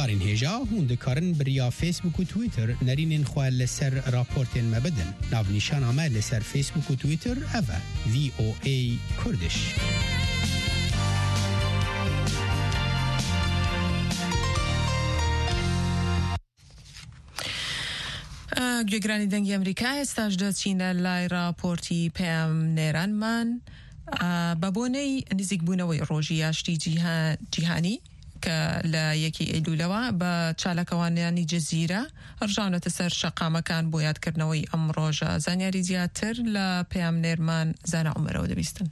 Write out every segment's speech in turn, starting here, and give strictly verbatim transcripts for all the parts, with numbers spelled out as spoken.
دارین هجا هون دکارن بریا فیسبوک و تویتر نرینین خواه لسر راپورتین مبدن ناو نیشان آمه لسر فیسبوک و تویتر اوه وی او ای کردش. گوگرانی دنگی امریکا استاجده چین لای راپورتی پیم نیران من بابونی نزیک بونوی روژی اشتی جیهانی که لایکی ایلولوا با چالکوانیانی جزیره ارجانو تسر شقا مکان بویاد کرنوی ام روژا زانیاری زیادتر لپیم نیرمان زان عمره و دبیستن.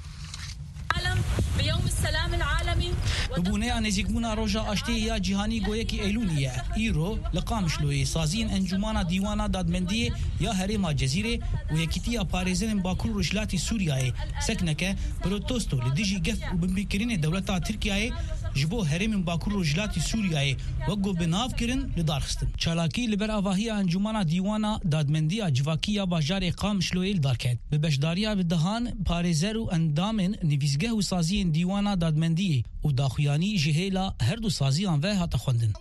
بيوم السلام العالمي ببونه نزیکبونا روژا آشتی یا جهانی گویکی ایلونیه ایرو لقامشلوی سازین انجمانا دیوانا دادمندی یا هرما جزیره و یکیتیا پاریزن باکور رجلاتی سوریای سکنکه پروتستو لدیجی گف و بمبیکرین دولتا ترکیای جبو هرم باکور رجلاتی سوریای وگو بناف کرن لدارخستن چالاکی لبر آواهی انجمانا دیوانا دادمندی جواکی یا باجار قامشلوی لدارکت به بشداریا بدهان پاریزر و اندامن نویزگه و سازی دیوانا دادمندی و داخویانی جهیلا هر دو سازیان و هات خوندن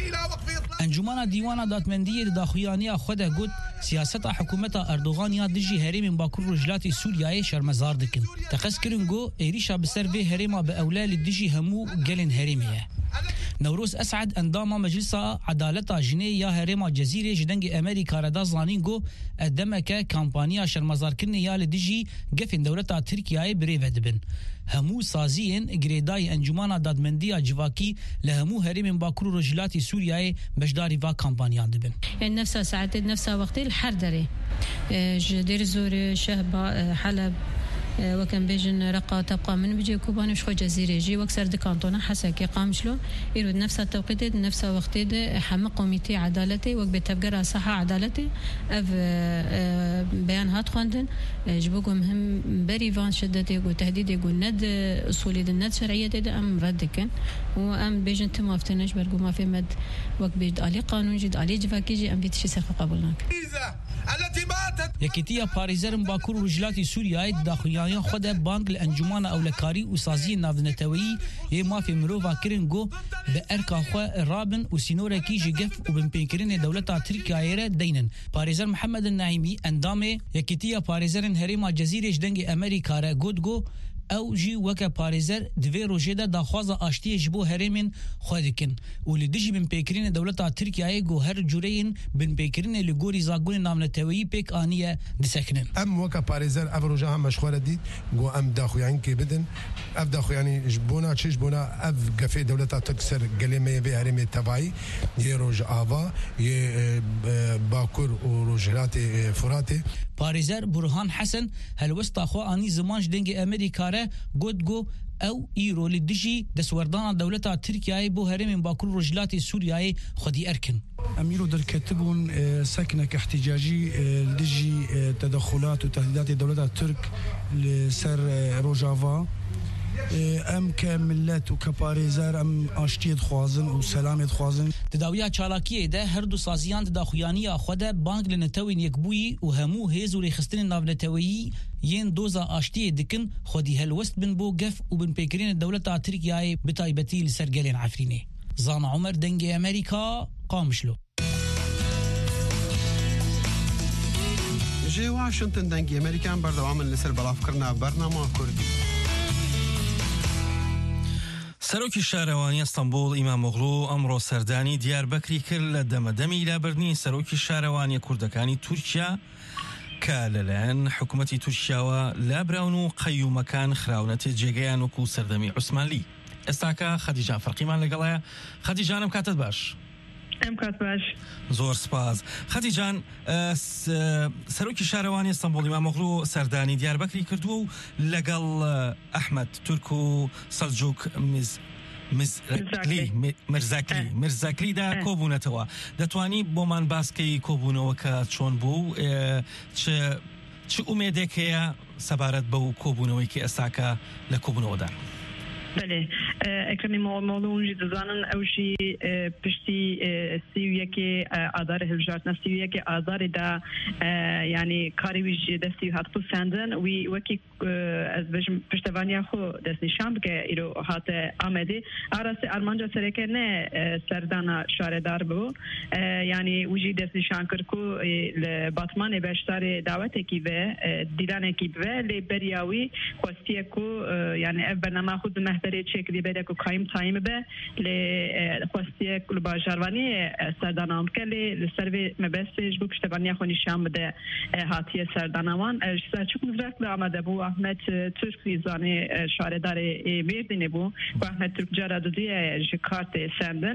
انجمن دیوانا دادمندی داخویانی خود گوت سیاست حکومت اردوغان دجی هرم باکور رجلاتی سوریای شرمزار دکن تقص کرنگو ایریشا بسر به هرم به اولال دجی همو گلن هرمیه نوروز اسعد اندام مجلس عدالت جنی یا هرم جزیره جدنگ امریکا ردا زانینگو ادمکه کمپانیا شرمزار کرن یا لدجی گفن دولت ترکیه بری ودبن همو سازین گریدای انجمن دادمندی جواکی لهمو هرم باکور رجلاتی سوریای بجداری و کمپانیان دبن يعني نفسها ساعات نفسها وقت الحردري جدير زور شهبة حلب وكان بيجن رقا تبقى من بيجي كوبان مش خو جزيرة جي وكسر دكانتونا حسكي قامشلو يرود نفسها توقيت نفسها وقت حم قوميتي عدالتي وك بتفجر صحة عدالتي اف بيان هات خواندن جبوكم مهم بريفان شدتي وتهديد يقول ند اصولي الند شرعية ده ام ردكن وام بيجن تم افتناش برجو ما في مد وك بيد علي قانون جد علي جفاكي جي ام بيتشي سخ قبولناك التي ماتت يكتيا باريزرم باكور رجلاتي سوريا داخليان خود بانك الانجمان اولكاري وسازي نافنتوي يما في مروفا كرنغو باركا خو رابن وسينورا كي جيف وبنبيكرين دولتا تركيا دينن باريزر محمد النعيمي اندامي يكتيا باريزرن هريما جزيره دنگ امريكا را گودگو او جي وكا باريزر دوی روجه دا خوازا آشتی جبو هرمين خودکن ولی دجی بن پیکرین دولتا ترکیه گو هر جورین بن پیکرین لگوری زاگون نامنتوی پیک آنیه دسکنن ام وكا باريزر اف روجه هم مشخوره دي گو ام داخو يعني كي بدن اف داخو يعني جبونا تشي جبونا اف قفي دولتا تكسر قليمه في هرمي تبعي يروج آوا ي باكور وروجلاتي فراتي باريزر برهان حسن هل وسط خو اني زمانش دنگ امريكا گودگو او ایرو لدجی دسوردان دولتا ترکیه بو هرم باکور رجلات سوریای خودی ارکن اميرو در كتبون سكنك احتجاجي لدجي تدخلات وتهديدات الدولة الترك لسر روجافا ام كملت وكباريزر ام اشتيد خوازن وسلامت خوازن تداويا چالاكيه ده هر دو سازيان داخويانيه خود بانك لنتوين يكبوي وهمو هيزو ريخستن نافنتوي ين دوزا اشتي دكن خودي هلوست بن بو قف وبن بيكرين الدولة تركيا بتايبتي لسرقلين عفريني زان عمر دنگي امريكا قامشلو جي واشنطن دنگي امريكان بردوام لسر بلافكرنا برنامه كردي سەرۆکی شارەوانی ئەستەمبوڵ ئیمامۆغڵو ئەمڕۆ سەردانی دیاربەکری کرد لە دەمەدەمی لابردنی سەرۆکی شارەوانی کوردەکانی تورکیا کە لەلایەن حکوومەتی تورکیاوە لابراون و قەیومەکان خراونەتێ جێگەیان وەکو سەردەمی عوسمانلی. ئێستاکە خەدیجان فەرقیمان لەگەڵایە. خەدیجانم کاتت باش. ئەم کات باش. زۆر سپاس. خەدیجان سەرۆکی شارەوانی ئەستەمبوڵ ئیمامۆغڵو سەردانی دیاربەکری کردووە و لەگەڵ ئەحمەد تورک و سەلجوق میز مزرکلی مرزاکلی مرزاکلیدا کۆبوونەتەوە. دەتوانی بۆمان باسکەی کۆبوونەوە کە چۆن بوو چ ئومێدێک هەیە سەبارەت بەو کۆبوونەوەی کە ئێستاکە لە کۆبوونەوەدا؟ بله اکرمی مولون جی دزانن اوشی پشتی سیویه که آدار هلجات نسیویه که آدار دا یعنی کاری ویج دستی هات پسندن وی وکی از بجم پشتوانی خو دست نشان که ایرو هات آمده آراس آرمانجا سرکه نه سردانا شاردار بو یعنی وجی دست نشان کرکو لباتمان بشتار دعوت کی به دیدن کی به لبریاوی خواستی کو یعنی اف برنامه خود مهبری چک دی بده کو قایم تایم به ل خواستی کل باجروانی سردانام کلی لسروی مبسج بو پشتوانی خو نشان بده هاتی سردانوان سرچوک مزرک ل آمده بو احمد ترک زانی شاردار میردینه بو و احمد ترک جرادی جکارت سندن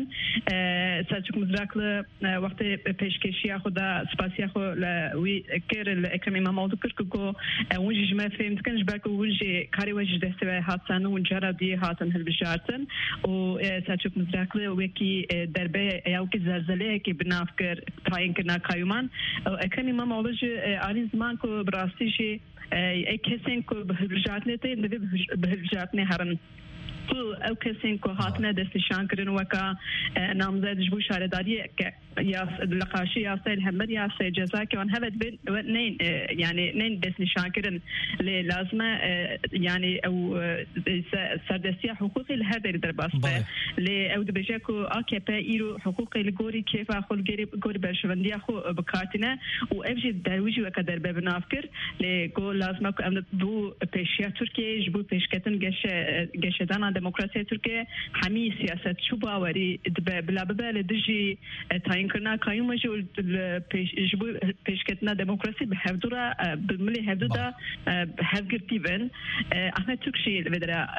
سرچوک مزرک ل وقت پیشکشی خدا سپاسی خو ل وی کر الاکرمی مامود کرکو اونجی جمع فهمت کنش باکو اونجی کاری وجه دسته هاتن و جرادی هاتن هالبجارتن و سرچوک مزرک ل وکی دربه یا کی زلزله کی بنافکر تاین کنا کایمان اکرمی مامود آن زمان کو براستی ای کسین کو بهجات نته بهجات نه هرن تو او کسین کو هاتنه دستشان کردن وکا نامزد جبو شارداری یا لقاشی یا سید همد یا سید جزا که آن هفت بین نین یعنی نین دستشان کردن لازمه یعنی او سردستی حقوقی لهر در درباسته لی او دبجه کو آکپا ایرو حقوقی لگوری کیف آخول گوری برشوندی آخو بکارتینه و افجی درویجی وکا در ببنافکر لی گو لازمه کو امد بو پیشیا ترکیه جبو پیشکتن گشتان دموکراسی ترکیه همی سیاست شو باوری بلا ببال دجی تاین کرنا کایم جو جبو پیشکتنا دموکراسی به هفدورا بالملی هفدودا هفگرتی بن احمد ترکشی بدرا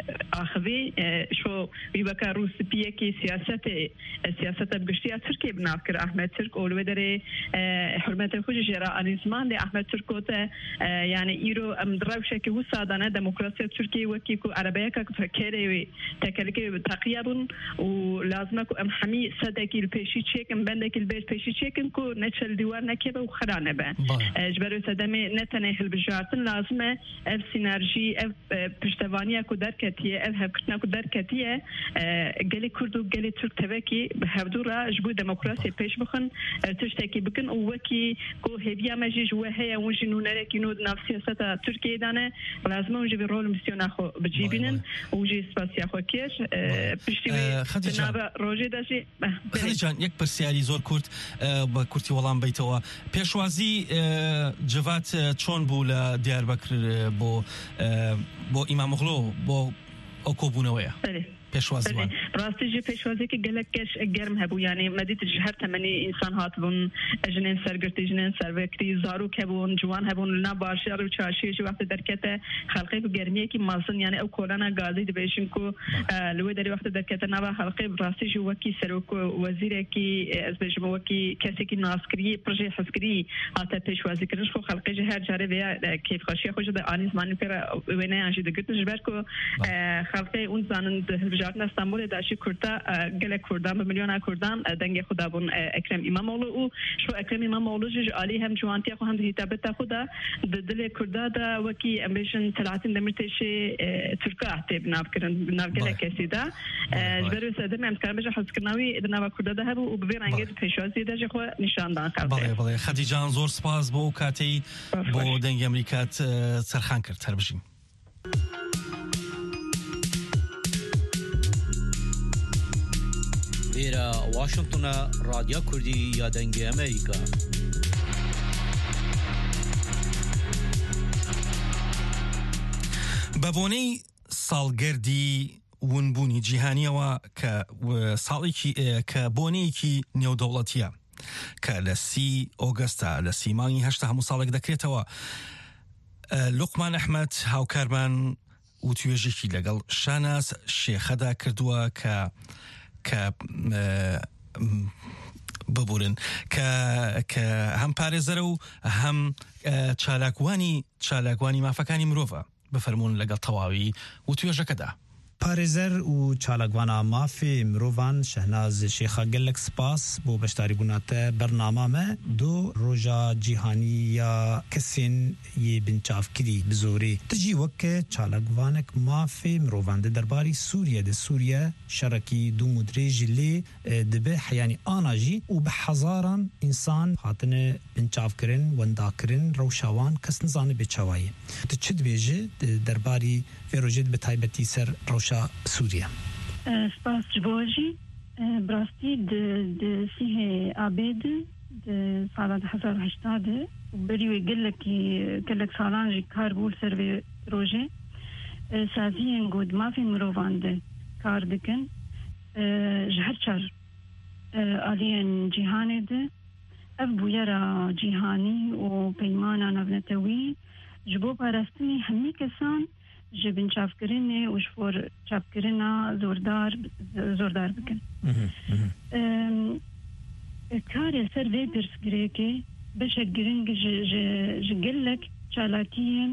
آخوی شو ویبکا روس پیه کی سیاست سیاست بگشتی ترکیه بنافکر احمد ترک اول بدره حرمت خوش جرا انیزمان لی احمد ترکوته یعنی ایرو ام دروشه که وسادانه دموکراسی ترکیه وکی کو عربیه که فکری تکلیکی تقیابون و لازمه کو ام همی صدقی الپیشی چکم بندکی البیت پیشی چکم کو نچل دیوار نکیبه و خرانه به اجبرو صدمه نتنه هلبجارتن لازمه اف سینرژی اف پشتوانی کو درکتیه اف هفکتنا کو درکتیه گلی کرد و گلی ترک توکی به هفدورا جبو دموکراسی پیش بخن تشتکی بکن و وکی کو هبیا مجیج و هیا ونجی نونره کی نود نفس سیاست ترکیه دانه لازمه ونجی به رول مسیون خو بجیبینن وجی سپاسیا خو کیش پشتی بنابه روژه داشی خدیجان یک پرسیاری زور کرد با کورتی ولام بیتوا پیشوازی جوات چون بو لدیاربکر بو بو امام اغلو بو اکوبونویا پیشوازی وان راستی جی پیشوازی که گلکش گرم هبو یعنی مدید جهر تمنی انسان هات بون جنین سرگرتی جنین سروکری زارو که بون جوان هبون لنا باشیار و چاشی جو وقت درکت خلقی کو گرمیه کی مازن یعنی او کورونا گازی دبیشن کو لوی دری وقت درکت نوا خلقی راستی جو وکی سروک وزیر کی از بجم وکی کسی کی ناسکری پروژه حسکری هات پیشوازی کردن خو خلقی جهر جاره ویا کیف خاشی خوش د آنیز مانی پر ونه انجی دگت جبر کو خلقی اون زانن جارنا استانبول داشی کردا گله کردان به میلیون کردان دنگ خدا بون اکرم اماموغلو او شو اکرم اماموغلو جو علی هم جوانتی خو هم هیتابت خدا دل کردا دا وکی امبیشن ثلاثين دمرتش ترکا احتب نافکرن نافگله کسی دا جبرو ساده من کار بجا حس کناوی دنا کردا ده و ببین انگیز پیشوازی ده خو نشان دان کرد بله بله خدیجان زور سپاس بو کاتی بو دنگ امریکات سرخان کرد هر بجیم إلى واشنطن راديو كردي يا دنجي أمريكا بابوني سالگردی ونبونی جیهانیەوە کە ساڵێکی کە بۆنەیەکی نێودەوڵەتیە کە لە سی ئۆگەستە لە سیمانی هەشتا هەموو ساڵێک دەکرێتەوە. لوقمان ئەحمەد هاوکارمان و توێژێکی لەگەڵ شاناس شێخەدا کردووە کە کە ببورن کە کە هەم پارێزەرە و هەم چالاکوانی چالاکوانی مافەکانی مرۆڤە بفەرمونون لەگەڵ تەواوی و توێژەکەدا. پارێزەر و چالاکوانا مافی مرۆڤان شەهناز شێخا gelek سپاس بۆ بەشداریبووناتە بەرنامامە دو ڕۆژا جیهانی یا کەسێن یê binçavkirî bi zorê tu jî weke çalakivanek mafê mirovan di derbarî Sûriye de Sûriye şerekî dûm û dirê jî lê dibe heyanî ana jî û bi hezaran însan hatine binçavkirin wendakirin rewşa wan kes nizane bê çawayê tu çi dibêje di derbarî vê rojê bi taybetî ser rewşa Sûriye سپاس جبوجی براستی د د سیه آباد د سال هزار و هشتاد بریوی گلکی گلک سالان جی کار بول سر و روژه سازین گود مافی مروانده کار دکن جهر چار آلین جیهانه ده اف بویرا جیهانی و پیمانا نونتوی جبو پارستنی همی کسان جبن چافکرینه و شفور چافکرینا زوردار زوردار بکن کار سر وی درس گریکه بشه گرینگ جگلک چالاکیین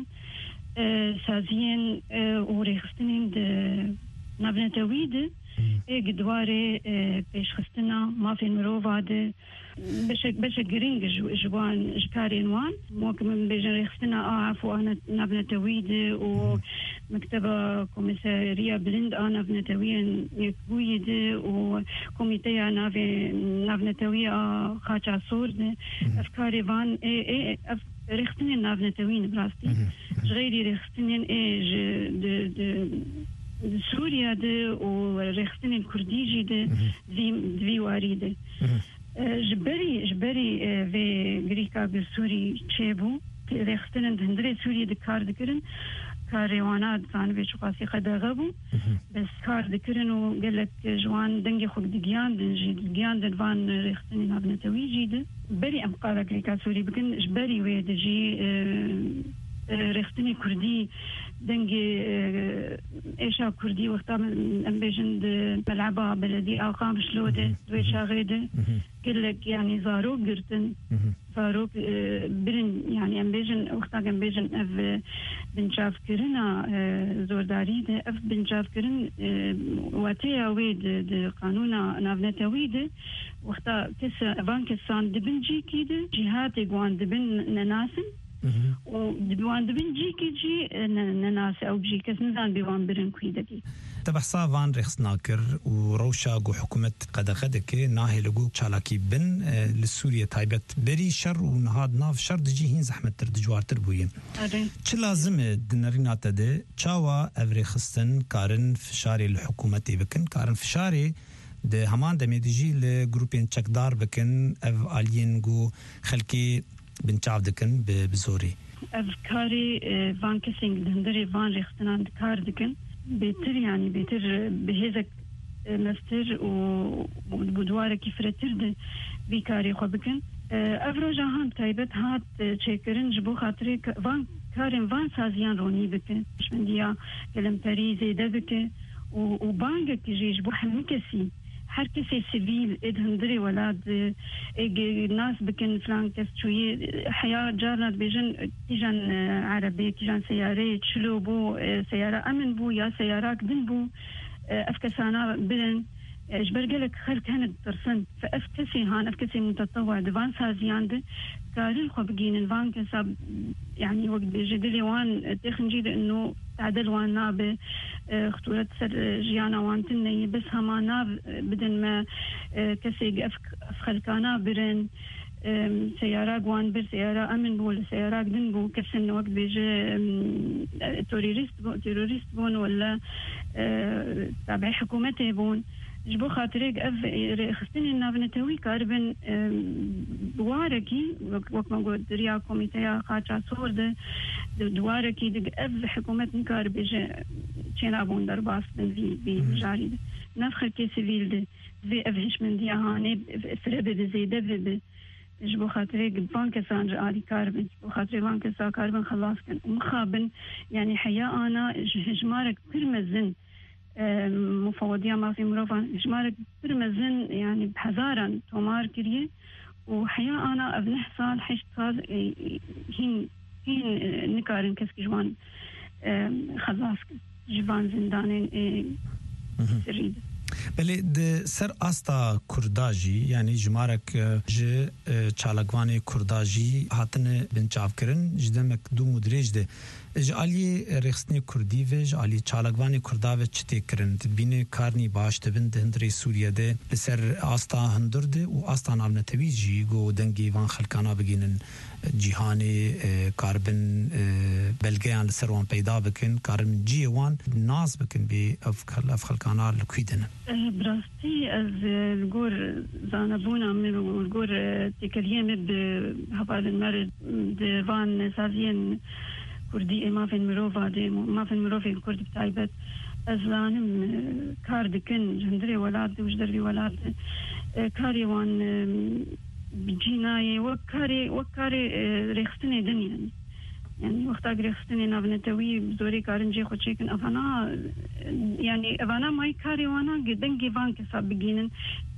سازیین و ریخستنین ده نبنتوی ده ایگ دواره پیشخستنا مافی مروفا ده بشه بشه گرینگ جوان جکارین وان موکم بیجن ریخستنا آعف و آنا نبنتویده و مكتبة كوميسارية بلند أنا بنتوية يكويده و كوميتية نافي نافنتوية خاطع صورده أفكاري فان إيه إيه أف ريختنين نافنتويين براستي غيري ريختنين إيه ج د د سوريا ده وريختنين كرديجي ده ذي ذي واريده جبري جبري في غريكا بالسوري تشيبو ريختنين هندري سوريا دكار دكرن كاريوانات كان في شقاسي خدغبو بس كار ذكرن وقالك جوان دنجي خوك دقيان دنجي دقيان دنفان ريختني نابنا تويجي ده بري أم قالك لكا سوري بكن جبري ويدجي ريختني كردي دنجي إيشا كردي وقتا أم بيجند ملعبة بلدي أو قام شلودة دويشا غيده قالك يعني زاروك قرتن زاروك برن يعني أم بيجن وقتا أم بيجن أف بنشاف كرنا زورداري ده أف بنشاف كرن واتيا ويد ده قانونا نافنتا ويد وقتا كسا بان كسان دبنجي كده جهات يقوان دبن نناسن ودبوان دبن جي كي جي نناس أو جي كس نزان بيوان برن كويدكي تبحثا وان رخصناكر وروشا جو حكومة قد خدك ناهي لغو چالاكي بن لسوريا تايبت بري شر ونهاد ناف شر دجي هين زحمت تر دجوار تر بوين چه لازم دنرينات ده چاوا افري خستن كارن فشاري الحكومة بكن كارن فشاري ده همان دمي دجي لغروبين چكدار بكن اف آلين جو خلقي بنچاو دكن بزوري افكاري فان كسينج دندري فان ريختنان كار دكن بيتر يعني بيتر بهذاك مستر وبدواره كيف رترد بيكاري خو بكن افروجا هان تايبت هات تشيكرن جبو خاطري فان كارن فان سازيان روني بكن شمنديا كلمتري زيده بكن وبانك كيجي جبو حمكسي هر کسی سیویل ادهندری ولاد ناس بکن فلان کس شویه حياة جارنا بيجن تيجان عربي تيجان سيارة تشلو بو سيارة أمن بو يا سيارات دن بو أفكسانا بدن جبرجلك خلق هند ترسن فأفكسي هان أفكسي متطوع دفان سازيان ده كارل خو بجين الفان كسب يعني وقت بيجدلي وان تخنجي إنه تعدل وان ناب خطورة سر جيانا وان تني بس هما ناب بدن ما كسي أفك أفخلكانا برن سيارة قوان بر سيارة أمن بو سيارة قدن بو كسن وقت بيجي توريريست بو تيروريست بون ولا تابع حكومته بون جبو خاطرك أف خستني النافنتوي كاربن دواركي وقت ما قلت ريا كوميتيا خاطر صور ده دواركي دق أف حكومة نكار بيجي تشينا بون درباس في بجاري ده نفخ كي سيفيل ده في أفهش من دي هاني فربه بزيده به جبو خاطرك بانك سانج آلي كاربن جبو خاطري بانك سا كاربن خلاص كان مخابن يعني حياة أنا جمارك برمزن مفوضية ما في مروفان جمارك برمزن يعني بحزارا تومار كريه وحياة أنا أبنح صال حشت صال هين هين نكارن كسك جوان خلاص جوان زندانین سرید بله د سر آستا کرداجی یعنی جمارک ج چالگوان کرداجی هاتن بنچاف کرن جدمک دو مدرج ده جالی رخصنی کردی و جالی چالگوان کردا و چتی کرن بین کارنی باش دبن دهندری سوریه ده لسر آستا هندرده و آستا نابنتوی جی گو دنگی وان خلکانا بگینن جیهانی کاربن بلگیان لسر وان پیدا بکن کاربن جی وان ناز بکن بی اف خلکانا لکویدن براستی از الگور زانبونا من الگور تکریم بحبال المرد وان سازین كردي ما في المروفة دي ما في المروفة الكرد بتاعبت أزلانم كاردكن جندري ولاد وجدري ولاد كاري وان بجيناي وكاري وكاري ريخستني دنيا يعني وقتا ريخستني نابنتوي بزوري كارنجي خوشيكن أفانا يعني أفانا ماي كاري وانا قدنجي فان كساب بجينن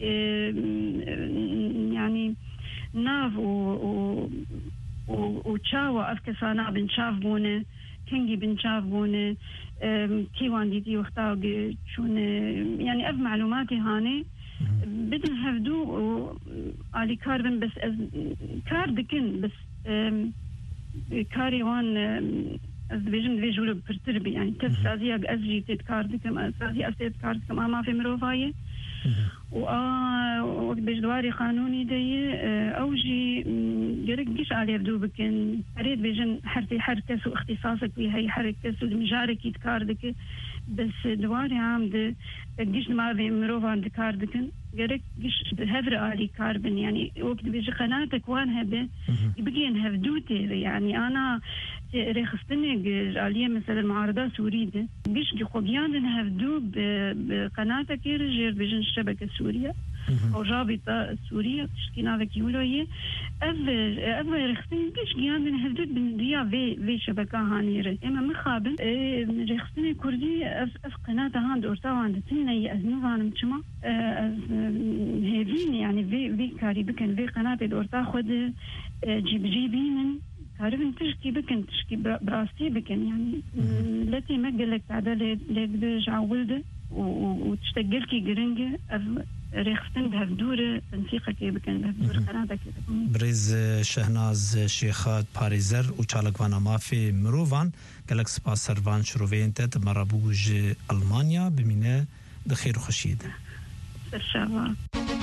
يعني ناف و وتشاوى أفكسانا بنشاف بونه كنجي بنشاف بونه كيوان ديتي وقتا شون يعني أف معلوماتي هاني بدن هفدو علي كاربن بس كاردكن بس كاري وان از بيجن بيجولو برتربي يعني تفسازي أزجي تيت كاردكم أزجي أستيت كاردكم أما في مروفاية وآه وقت بجدواري قانوني دي أوجي جرقش على يبدو بكن أريد بيجن حرتي حركس واختصاصك بهاي حركس ومجارك يتكاردك بس دواري عام ده قش ما في مروفا عند كاردكن جرق قش هفر علي كاربن يعني وقت بيجي قناتك وان هبه بقين هفدوتي يعني أنا ريخستني عليه مثلا المعارضة سورية قش قبيان هفدو بقناتك يرجع بيجن الشبكة السورية أو رابطة سورية تشكينا بكيولوية أف أف ريخستني قش قيان من هفدو بنديا في في شبكة هانيرة إما مخابن ريخستني كردي أف أف قناة هاند أورتا وعند تني أزنوان مشما أز هذين يعني في في كاري بكن في قناة الأورتا خد جيب جيبين عارفين تشكي بكن تشكي براستي بكن يعني التي ما قالك تعدل لك برجع ولده وتشتغلكي جرينجة ريختن بهالدورة تنسيقك بكن بهالدورة قناتك بريز شهناز شيخات باريزر وشالكوانا مافي مروفان قالك سباس سرفان شروفين تات مرابوج ألمانيا بمينة دخير خشيد الشابة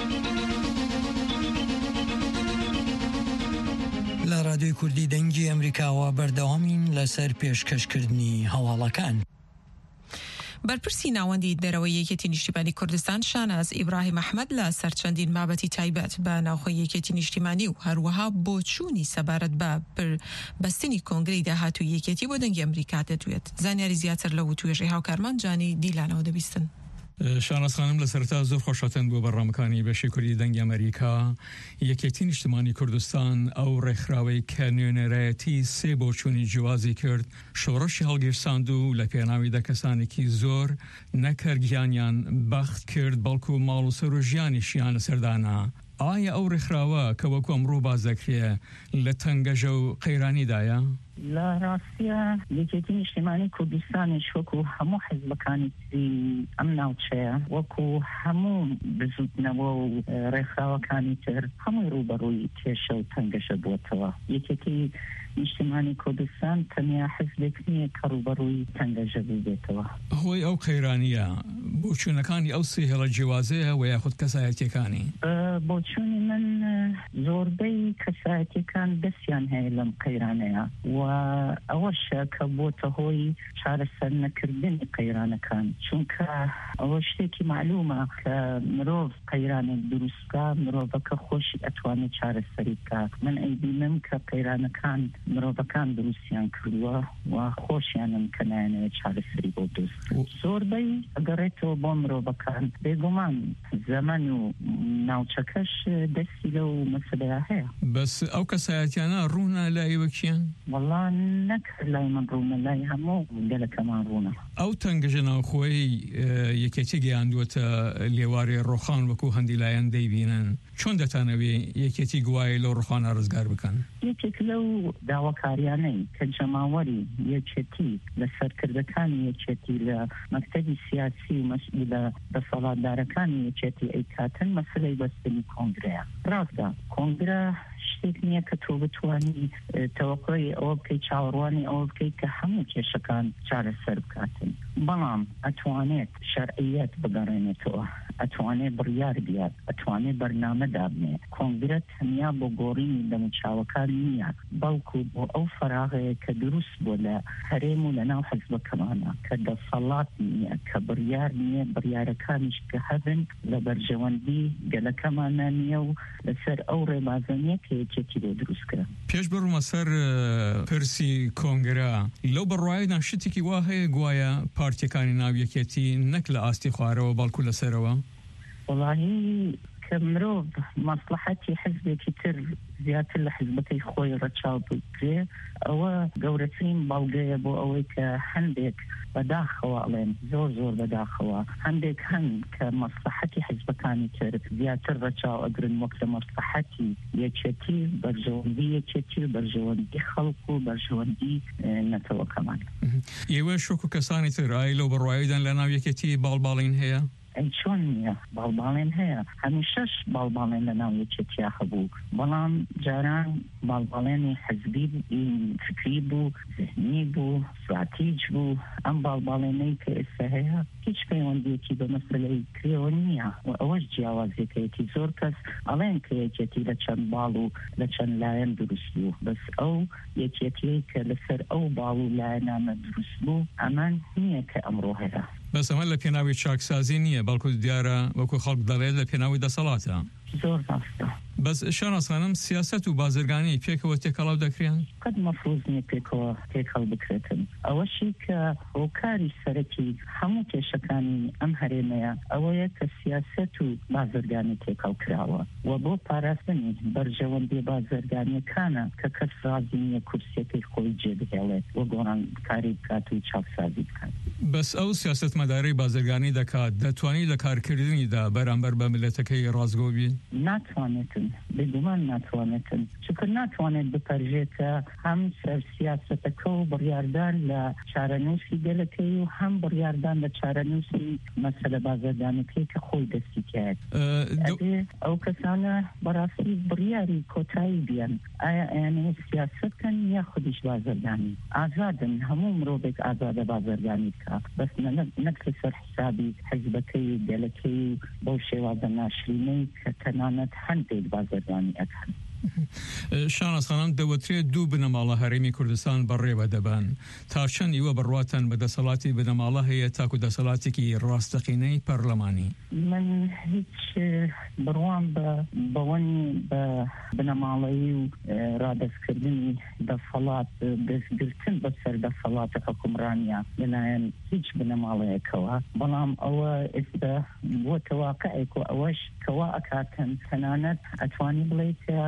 لە رادیۆی کوردی دەنگی ئەمریکاوە بەردەوامین لەسەر پێشکەشکردنی هەواڵەکان. بەرپرسی ناوەندی دەرەوەی یەکێتی نیشتیمانی کوردستان شاناز ئیبراهیم ئەحمەد لە سەر چەندین بابەتی تایبەت بە ناوخۆی یەکێتی نیشتیمانی و هەروەها بۆ چوونی سەبارەت بە بەستنی کۆنگرەی داهاتووی یەکێتی بۆ دەنگی ئەمریکا دەتوێت. زانیاری زیاتر لەو توێژەی هاوکارمان جانی دیلانەوە دەبیستن. شاناز خانم لەسەرتا زۆر خۆشاتن بۆ بەڕامەکانی بەشی کوردی دەنگی ئەمریکا یەکێتی نیشتیمانی کوردستان ئەو ڕێکخراوەی کە نوێنەرایەتی سێ بۆ چوونی جیوازی کرد شۆڕەشی هەڵگیرساند و لە پێناویدا کەسانێکی زۆر نەکەرگیانیان بەخت کرد بەڵکو ماڵ و سەر و ژیانیشیان لەسەردانا. ئایا ئەو ڕێکخراوە کە وەکو ئەمڕۆ باز دەکرێ لە تەنگەژە و قەیرانیدایە؟ لا ڕاستیە یەکێتی نیشتیمانی کوردستانیش وەکو هەموو حیزبەکانی ئەم ناوچەیە وەکو هەموو بزوتنەوە و ڕێکخراوەکانی تر هەمووی ڕوبەڕووی کێشە و تەنگەشە بووەتەوە. یەکێتی نیشتیمانی کوردستان تەنیا حیزبێک نییە کە ڕوبەڕووی تەنگەشە ببێتەوە. هۆی ئەو قەیرانیە بۆچوونەکانی ئەو سێ هێڵە جیوازەیە و یاخود کەسایەتیەکانی؟ بۆچوونی من زۆربەی کەسایەتیەکان دەستیان هەیە لەم قەیرانەیە و ئەوەشە کە بۆتە هۆی چارەسەر نەکردنی قەیرانەکان چونکە ئەوە شتێکی معلومە کە مرۆڤ قەیرانێک دروستکە مرۆڤەکە خۆشی ئەتوانێت چارەسەری بکات. من ئەیبینم کە قەیرانەکان مرۆڤەکان دروستیان کردووە و خۆشیانم کە نایانەوێت چارەسەری بۆ دروست. زۆربەی ئەگەڕێتەوە بۆ مرۆڤەکان بێگومان زەمەن و ناوچەکەش دەستی لەو مەسەلەیە هەیە. بەس ئەو کەسایەتیانە ڕوونە لایەوە کیان؟ والله نەکرد لای من ڕوونە لای هەموو گەلەکەمان ڕوونە. ئەو تەنگەژە ناوخۆی یەکێتی گەیاندووەتە لێواری ڕۆخان وەکو هەندی لایەن دەیبینن چۆن دەتانەوێ یەکێتی گوایە لەو ڕۆخانە ڕزگار بکەن؟ یەکێک لەو داواکاریانەی کە جەماوەری یەکێتی لە سەرکردەکانی یەکێتی لە مەکتەبی سیاسی و مەسئول لە دەسەڵاتدارەکانی یەکێتی ئەیکاتن مەسلەی بەستنی کۆنگرەیە. ڕاستە کۆنگرە شتێک نییە کە تۆ بتوانی تەوەقعی ئەوە بکەی چاوەڕوانی ئەوە بکەیت کە هەموو کێشەکان چارەسەر بکاتن، بەڵام ئەتوانێت شەرعیەت بگەڕێنێتەوە، ئەتوانێت بڕیار بیات، ئەتوانێت بەرنامە دابنێ. کۆنگرە تەنیا بۆ گۆڕینی دەموچاوەکان نییە، بەڵکو بۆ ئەو فەراغەیە کە دروست بۆ لە هەرێم و لەناو حیزبەکەمانە کە دەسەڵات نییە، کە بڕیار نییە، بڕیارەکانیش کە هەبن لە بەرژەوەندی گەلەکەمانە نییە و لەسەر ئەو ڕێبازەنیە کە یەکێتی بۆ دروستکرا. پێش بڕومە سەر پرسی کۆنگرە، لەو بەڕوایدا شتێکی وا هەیە گوایە پارتیەکانی ناو یەکێتی نەک لە ئاستی خوارەوە بەڵکو لەسەرەوە؟ وڵاهی کە مرۆڤ مەسلحەتی حزبێکی تر زیاتر لە حزبەکەی خۆی ڕەچاو بکرێ، ئەوە گەورەترین بەڵگەیە بۆ ئەوەی کە هەندێک بەداخەوە ئەڵێن زۆر زۆر بەداخەوە هەندێک هەن کە مەسلحەتی حزبەکانی تر زیاتر ڕەچاو ئەگرن وەک لە مەسلحەتی یەکێتی، بەرژەوەندی یەکێتی، بەرژەوەندی خەڵک و بەرژەوەندی نەتەوەکەمان. ئێوە شوک و کەسانی تر ئای لەو بەڕواییدان لە ناو یەکێتی باڵباڵین هەیە؟ ئەی چۆن نییە، باڵباڵێن هەیە، هەمیشەش باڵباڵێن لە ناو یەکێتیا هەبوو، بەڵام جاران باڵباڵێنی حزبی فکری بوو، ذهنی بوو، استراتیج بوو. ئەم باڵباڵێنەی کە ئێستا هەیە هیچ پەیوەندیەکی بە مەسەلەی کرێوە نییە و ئەوەش جیاوازیەکەیەتی. زۆر کەس ئەڵێن کە یەکێتی لە چەند باڵ و لە چەند لایەن دروست بوو، بەس ئەو یەکێتیەی کە لەسەر ئەو باڵ و لایەنانە دروست بوو ئەمان نییە کە ئەمڕۆ هەیە. بەس ئەمە لە پێناوی چاکسازی نییە، بەڵکو دیارە وەکو خەڵک دەڵێت لە پێناوی دەسەڵاتە. زۆر ڕاستە. بەس شاناسخانم سیاست و بازرگانی پێکەوە تێکەڵاو دەکرێن؟ قەت مەفروض نییە پێکەوە تێکەڵ بکرێتن. ئەوەشی کە هۆکاری سەرەکی هەموو کێشەکانی ئەم هەرێمەیە ئەوەیە کە سیاست و بازرگانی تێکەڵ کراوە و بۆ پاراستنی بەرژەوەندی بازرگانیەکانە کە کەس ڕازی نییە کورسیەکەی خۆی جێبهێڵێت و گۆڕانکاری بکات و چاکسازی بکات. بەس ئەو سیاست مەدارەی بازرگانی دەکات دەتوانێت لە کارکردنیدا بەرامبەر بە ملەتەکەی ڕازگۆ بین؟ ناتوانێتن، بێگومان ناتوانێتن، چونکە ناتوانێت بپەرژێتە هەم سەر سیاسەتەکە و بڕیاردان لە چارەنووسی گەلەکەی و هەم بڕیاردان لە چارەنووسی مەسەلە بازرگانەکەی کە خۆی دەستی کرد. ئەو کەسانە بەڕاستی بڕیاری کۆتایی بیان، ئایا ئەیانەیە سیاسەتکەن یا خودیش بازرگانی؟ ئازادن، هەموو مرۆڤێک ئازادە بازرگانی بکات، بەس نەک لەسەر حسابی حیزبەکەی گەلەکەی و بەو شێوازە ناشرینەی کە تەنانەت هەندێک بازرگانی ئەکەن. شاناسخانم دەوترێت دوو بنەماڵە هەرێمی کوردستان بەڕێوە دەبن. تا چەند ئیوە بڕواتەن بە دەسەڵاتی بنەماڵە هەیە تاکو دەسەڵاتێکی ڕاستەقینەی پەرلەمانی؟ من هیچ بڕوام بە بەوەنی بە بنەماڵەیی و ڕادەستکردنی دەسەڵات دەستگرتن بەسەر دەسەڵاتە حکومڕانیە لەلایەن هیچ بنەماڵەیەکەوە، بەڵام ئەوە ئێستا بۆ تەواقعێک و ئەوەش کەوا ئەکاتن تەنانەت ئەتوانی بڵێت کە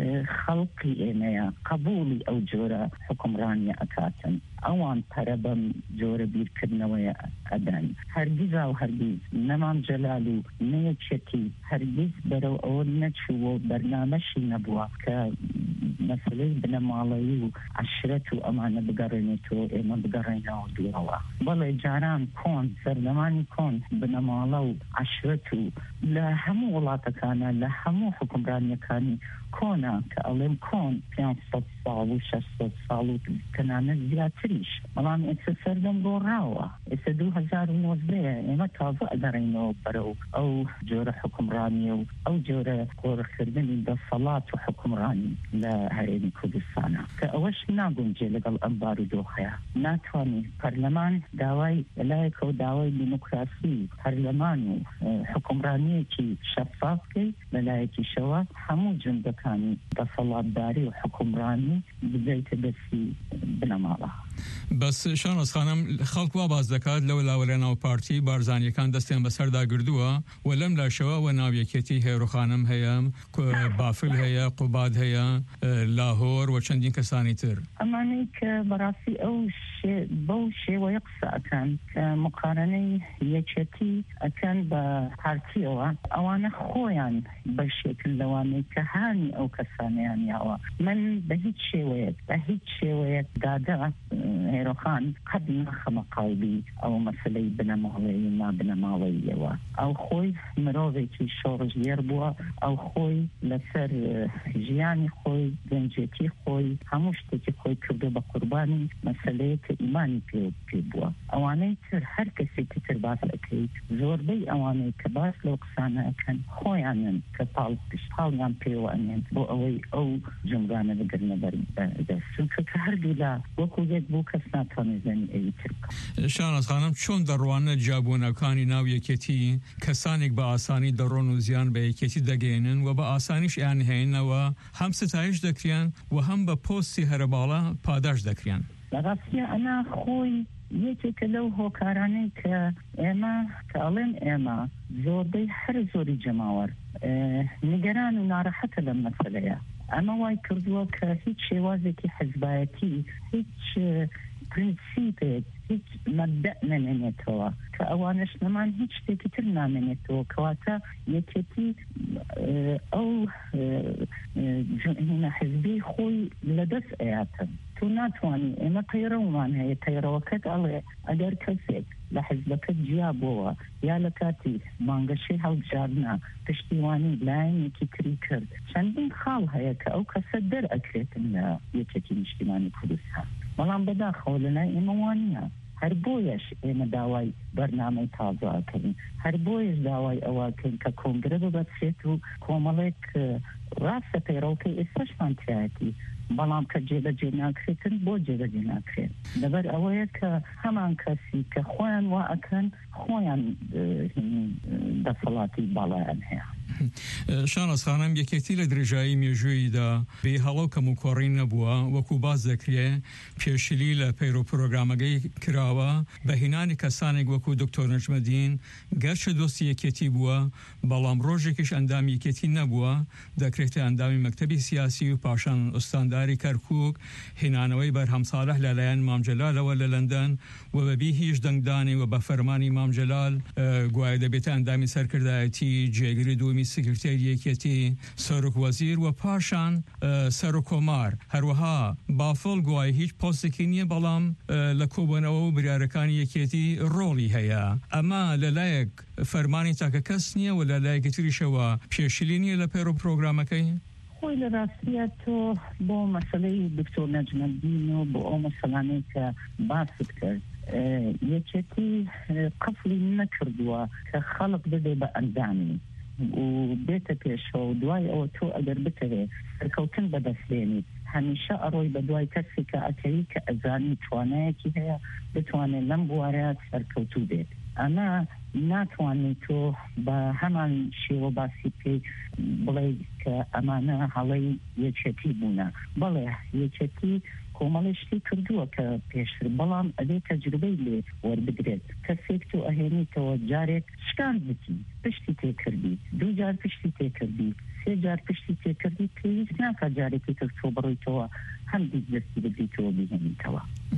خەڵقی ئێمەیە قبولی ئەو جۆرە حکومڕانیە ئەکاتن، ئەوان پەرە بەم جۆرە بیرکردنەوەی ئەدەن. هەرگیزا و هەرگیز نەمام جەلال و نەیەکێتی هەرگیز بەرەو ئەوە نەچووە و بەرنامەشی نەبووە کە مەسەلەی بنەماڵەیی و عەشرەت و ئەمانە بگەڕێنێتەوە، ئێمە بگەڕێنەوە دوورەوە. بەڵێ جاران کۆن سەردەمانی کۆن بنەماڵە و عەشرەت و لە هەموو وڵاتەکانە لە هەموو حکومڕانیەکانی کۆنا کە ئەڵێم کۆن پێنج ساڵ و شەش ساڵ و تەنانەت زیاتریش، بەڵام ئێستا سەردەم گۆڕاوە، ئێستا دوو هەزار و نۆزدەیە، ئێمە تازە ئەگەڕێنەوە بەرەو ئەو جۆرە حکومڕانیە و ئەو جۆرە گۆڕەکردنی دەسەڵات و حکومڕانی لە هەرێمی کوردستانە کە ئەوەش ناگونجێ لەگەڵ ئەم بارودۆخەیە. ناتوانێت پەرلەمان داوای لەلایەکەوە داوای دیموکراسی پەرلەمان و حکومڕانیەکی شەفاف بکەیت، لەلایەکیشەوە هەموو جندەکانی دەسەڵاتداری و حکومڕانی بدەیتە دەستی بنەماڵە. بەس شانۆز خانم خەڵک وا باز دەکات لەو لاوەلە ناو پارتی بارزانیەکان دەستیان بەسەردا گردووە و لەم لاشەوە و ناویەکێتی هێرو خانم هەیە بافل هەیە قوباد هەیە لاهۆر و چەندین کەسانی تر ئەمانەی کە بەڕاستی ئەو بەو شێوەیە قسەکەن کە مقارنەی یەکێتی ئەکەن بە پارتیەوە ئەوانە خۆیان بەشێکن لەوانەی کە هانی ئەو کەسانیان یاوە من بە هیچ شێوەیەک بە هیچ شێوەیەک دادا هێرۆخان قەت ناخەمە قاڵبی ئەو مەسلەی بنەماڵەیە نابنەماڵەیەوە ئەو خۆی مرۆڤێکی شۆڕژێر بووە ئەو خۆی لەسەر ژیانی خۆی گەنجێتی خۆی هەموو شتێکی خۆی کردو بە قوربانی مەسلەیە کە ئیمانی پێ بووە ئەوانەی تر هەر کەسێکی تر باس ئەکەیت زۆربەی ئەوانەی کە باس لەو قسانە ئەکەن خۆیانن کە پاڵ پشتاڵیان پێوە ئەنێن بۆ ئەوەی ئەو جنگانە بگرنە بەردەست چونکە کە هەردوو لا وەکو یەک بوو کەس ناتوانێت زەنی ئەوی تر بکات. شانۆز خانم چۆن دەڕوانە جیابوونەکانی ناو یەکێتی کەسانێک بە ئاسانی دەڕۆن و زیان بە یەکێتی دەگەێنن و بە ئاسانیش ئیان هێننەوە هەم ستایش دەکرێن و هەم بە پۆستی هەرەباڵە پاداش دەکرێن. بەڕاستیە ئەنا خۆی یەکێکە لەو هۆکارانەی کە ئێمە کە ئەڵێن ئێمە زۆربەی هەر زۆری جەماوەر نیگەران و ناڕەحەتە لەم مەسەلەیە ئەمە وای کردووە کە هیچ شێوازێکی حەزبایەتی هیچ پرینسیپێک هیچ مەبدە نەمێنێتەوە کە ئەوانش نەمان هیچ شتێکی تر نامێنێتەوە کەواتە یەکێتی ئەو حزبی خۆی لەدەست ئەیاتن تو ناتوانانی ئێمە پەیڕەومان هەیە پەیڕەوەکەت ئەڵێ ئەگەر کەسێک لە حزبەکەت جیابەوە یا لە کاتی مانگەشەی هەڵبژاردنا پشتیوانی لایەنێکی تری کرد چەندین خاڵ هەیە کە ئەو کەسە دەرئەکرێتن لە یەکێتی نیشتیمانی کوردستان بەڵام بەداخەوە لەلای ئێمە وانە هەر بۆیەش ئێمە داوای بەرنامەی تازەکەین هەر بۆیش داوای ئەوەکەین کە کۆنگرە ببەچێت و کۆمەڵێک ڕاستە پەیڕەوکەی ئێستاشمان تایەتی بەڵام کە جێبەجێ ناکرێتن بۆ جێبەجێ ناکرێت لەبەر ئەوەیە کە هەمان کەسی کە خۆیان وا ئەکەن خۆیان دەسەڵاتی باڵایان هەیە. شانۆز خانم یەکێتی لە درێژایی مێژوویدا بێ هەڵەو کەم و کۆڕین نەبووە وەکو باز دەکرێ پێشلی لە پەیرۆ پرۆگرامەکەی کراوە بە هینانی کەسانێک وەکو دکتۆر نەجمەدین گەرچە دۆستی یەکێتی بووە بەڵام ڕۆژێکیش ئەندامی یەکێتی نەبووە دەکرێتە ئەندامی مەکتەبی سیاسی و پاشان ئوستانداری کەرکووک هێنانەوەی بەرهەم ساڵح لەلایەن مام جەلالەوە لە لەندەن و بەبی هیچ دەنگدانی و بە فەرمانی مام جەلال گوایە دەبێتە ئەندامی سەرکردایەتی جێگری دومی سکرتێری یەکێتی سەرۆک وەزیر و پاشان سەرۆک کۆمار هەروەها بافڵ گوای هیچ پۆستێکی نییە بەڵام لە کۆبوونەوە و بریارەکانی یەکێتی ڕۆڵی هەیە ئەمە لەلایەک فەرمانی تاکە کەس نییە و لە لایەکی تریشەوە پێشلی نییە لە پەیرۆ پرۆگرامەکەی خۆی لە ڕاستیە تۆ بۆ مەسەلەی دکتۆر نەجمەدین و بۆ ئەو مەسەلانەی کە باست کرد یەکێتی قفڵی نەکردووە کە خەڵک بدێ بە ئەندامی و بێتە پێشەوە و دوای ئەوە تۆ ئەگەر بتەوێ سەرکەوتن بەدەستێنیت هەمیشە ئەڕۆی بە دوای کەسی کە ئەکەوی کە ئەزانی توانایەکی هەیە بتوانێت لەم بوارەیە سەرکەوتوو بێت ئەمە ناتوانێت تۆ بە هەمان شێوە باسی پێی بڵێ کە ئەمانە هەڵەی یەکێتی بوونە بەڵێ یەکێتی کۆمەڵی شتی کردووە کە پێشتر بەڵام ئەدێ تەجروبەی لێ وەربگرێت کەسێک تۆ ئەهێنیتەوە جارێک شکان بکی پشتی تێکردی دوو جار پشتی تێکردی سێ جار پشتی تێکردی پێویست ناکە جارێکی تر تۆ بڕۆیتەوە هەندی دەستی بدەیتەوە بهێنیتەوە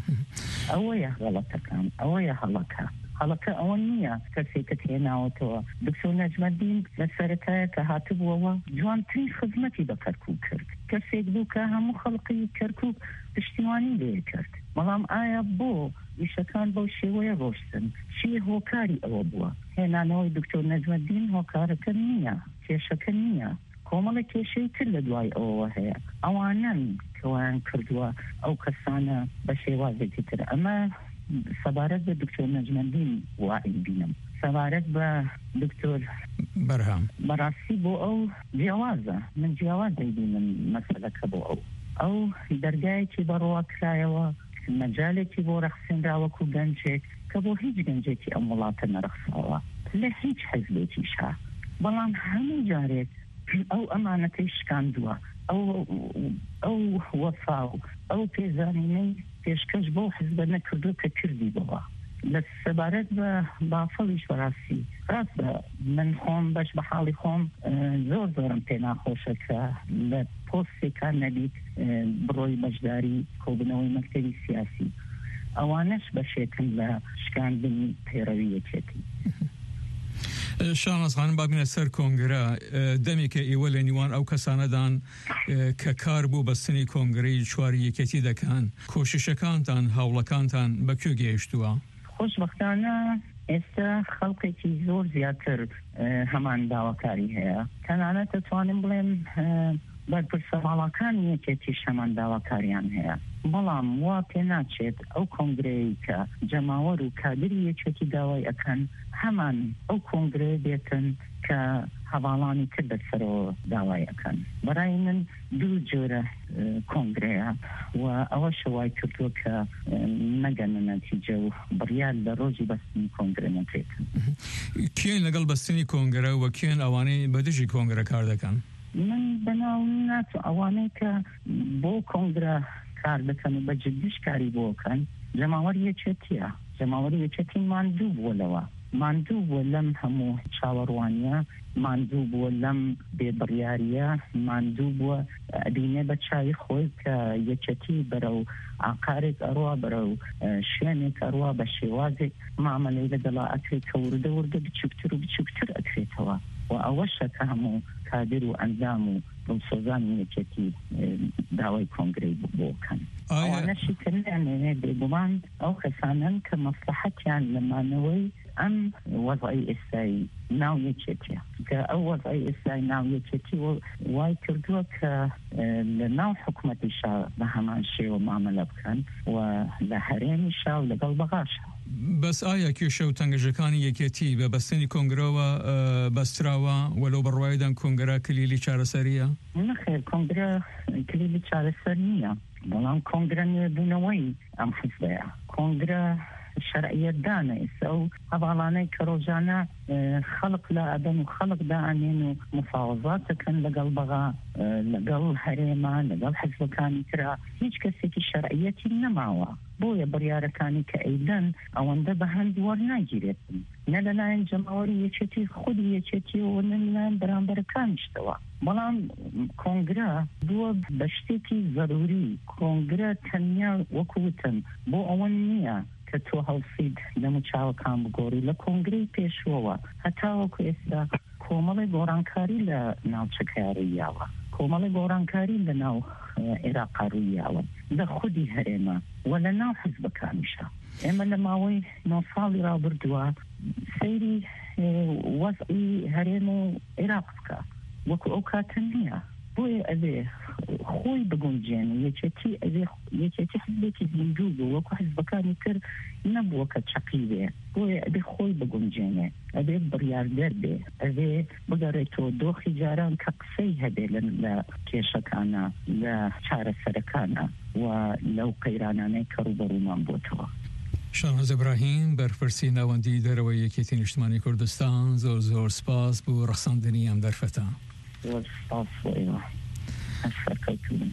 ئەوەیە غەڵەتەکان ئەوەیە هەڵەکە هەڵەکە ئەوە نییە کەسێکت هێناوەتەوە دکتۆر نەجمەدین لە سەرەتایە کە هاتبووەوە جوانترین خزمەتی بە کەرکووک کرد کەسێک بوو کە هەموو خەڵقی کەرکووک پشتیوانی لێ کرد بەڵام ئایا بۆ ویشەکان بەو شێوەیە ڕۆشتن چی هۆکاری ئەوە بووە هێنانەوەی دکتۆر نەجمەدین هۆکارەکە نییە کێشەکە نییە کۆمەڵە کێشەی تر لە دوای ئەوەوە هەیە ئەوانن کەوایان کردووە ئەو کەسانە بە شێوازێکی تر ئەمە سەبارەت بە دکتۆر نەجمەدین واعی بینم سەبارەت بە دکتۆر بەرهەم بەڕاستی بۆ ئەو جیاوازە من جیاوازی بینم مەسەلەکە بۆ ئەو ئەو دەرگایەکی بەڕوا کرایەوە مەجالێکی بۆ ڕەخسێنراوەکو گەنجێک کە بۆ هیچ گەنجێکی ئەم وڵاتە نەرەخساوە لە هیچ حەزبێکیشا بەڵام هەموو جارێک ئەو ئەمانەتەی شکاندووە ئەو ئەو وەفا و ئەو پێزانینەی پێشکەش بۆ حزبە نەکردو کە کردی بەوە لە سەبارەت بە بافڵیش بەڕاستی ڕاستە من خۆم بەش بە حاڵی خۆم زۆر زۆرم پێ ناخۆشە کە لە پۆستێکا نەبیت بڕۆی بەشداری کۆبنەوەی مەکتەبی سیاسی ئەوانەش بەشێکن لە شکاندنی پەیڕەوی یەکێتی. شاناز خانم بابینە سەر کۆنگرە دەمێکە ئێوە لە نیوان ئەو کەسانەدان کە کار بۆ بەستنی کۆنگرەی چواری یەکێتی دەکەن کۆششەکانتان هاوڵەکانتان بەکوێ گەیشتووە؟ خۆشبەختانە ئێستا خەڵقێکی زۆر زیاتر هەمان داواکاری هەیە تەنانەت دەتوانم بڵێم بەرپرسە ماڵەکانی یەکێتیش هەمان داواکاریان هەیە بەڵام وا پێ ناچێت ئەو کۆنگرەیە کە جەماوەر و کادری یەکێتی داوای ئەکەن هەمان ئەو کۆنگرەیە بێتن کە هەواڵانی تر بەسەرەوە داوای ئەکەن. بەڕای من دوو جۆرە کۆنگرەیە و ئەوە شەوای کردووە کە نەگەنە نەتیجە و بڕیار لە ڕۆژی بەستنی کۆنگرە نەکرێتن. کێن لەگەڵ بەستنی کۆنگرە و کێن ئەوانەی بەدژی کۆنگرە کار دەکەن؟ من بەناو ناتو ئەوانەی کە بۆ کۆنگرە کار دەکەن و بە جدیش کاری بۆکەن جەماوەر یەکێتیە جەماوەر یەکێتی ماندوو بووە لەوە ماندوو بووە لەم هەموو چاوەڕوانیە ماندوو بووە لەم بێبڕیاریە ماندوو بووە ئەبینێ بە چاوی خۆی کە یەکێتی بەرەو ئاقارێک ئەڕوا بەرەو شوێنێک ئەڕوا بە شێوازێک مامەلەی لەگەڵا ئەکرێت کە وردە وردە بچووکتر و بچووکتر ئەکرێتەوە و ئەوەشە کە هەموو کادر و ئەندام و دڵسۆزانی یەکێتی داوای کۆنگرەی بۆکەن. ئەوانەشی کردیانێ بێگومان ئەو کەسانن کە مەسلحەتیان لەمانەوەی ئەم وەضعی ئێستایی ناو یەکێتیە کە ئەو وەضعی ئێستایی ناو یەکێتی وای کردووە کە لە ناو حکوومەتیشا بە هەمان شێوە مامەلە بکەن و لە هەرێمیشا و لەگەڵ بەغاشە. بەس ئایا کێشە و تەنگەژەکانی یەکێتی بە بەستنی کۆنگرەوە بەستراوە وەلو بەڕوایدان کۆنگرە کلیلی چارەسەریە؟ نەخێر کۆنگرە کلیلی چارەسەر نییە بەڵام کۆنگرە نوێبوونەوەی ئەم حیزبەیە کۆنگرە شرعیت دانه ئێستا و هەواڵانەی کە ڕۆژانە خەڵق لە ئەدەن و خەڵق دائانێن و مفاوەزات دەکەن لەگەڵ بەغا لەگەڵ هەرێما لەگەڵ حیزبەکانی ترا هیچ کەسێکی شرعیەتی نەماوە بۆیە بڕیارەکانی کە ئەیدەن ئەوەندە بە هەند وەرناگیرێتن نە لەلایەن جەماوەری یەکێتی خودی یەکێتی و نە لەلایەن بەرامبەرەکانیشتەوە. بەڵام کۆنگرە بووە بە شتێکی زەروری کۆنگرە تەنیا وەکوتن بۆ ئەوە نییە کە تۆ هەڵسید لە مچاوەکان بگۆڕی لە کۆنگرەی پێشوەوە هەتاوەکو ئێستا کۆمەڵی گۆڕانکاری لە ناوچەکاریاوە کۆمەڵی گۆڕانکاری لە ناو عێراقا ڕوویاوە لە خودی هەرێمە و لە ناو حیزبەکانیشە. ئێمە لە ماوەی نۆ ساڵی ڕابردووە سەیری وەزعی هەرێم و عێراق بکە وەکو ئەو کاتە نییە بۆیە ئەبێ خۆی بگونجێنێ یەکێتی ئەبێ یەکێتی حزبێکی زیندوو بوو وەکو حزبەکانی تر نەبووە کە چەقی بێ بۆیە ئەبێ خۆی بگونجێنێ ئەبێ بڕیاردەر بێ ئەبێ بگەڕێتەوە دۆخی جاران کە قسەی هەبێ لە کێشەکانە لە چارەسەرەکانە و لەو قەیرانانەی کە ڕوبەڕوومان بۆتەوە. شانۆز ئیبراهیم بەرپرسی ناوەندی دەرەوەی یەکێتی نیشتمانی کوردستان زۆر زۆر سپاس بۆ ڕەخساندنی ئەم دەرفەتە. زۆر سپاس بۆ ئێوە. ئەسفەرکەوتوون.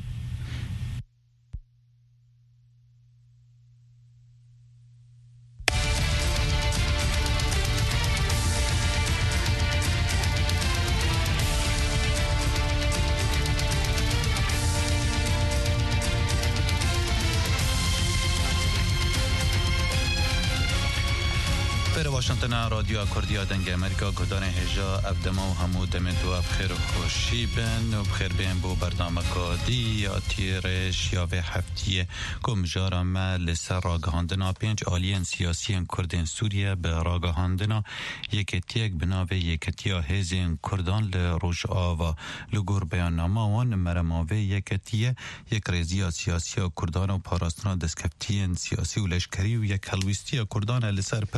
واشنطن رادیو کوردیا دنگ امریکا گودان هجا ابدما و همو دمت و بخیر و خوشی بن و بخیر بین بو برنامه کادی یا تیرش یا به هفتی کم جارم لسر راگهاندنا پنج آلین سیاسی کردین سوریه به راگهاندنا یکتیک بناوه یکتیا هزین کردان لروش آوا لگور بیان ناماوان مرماوه یکتیه یک ریزیا سیاسی کردان و پاراستنا دسکپتین سیاسی و لشکری و یک هلویستی کردان لسر پرسن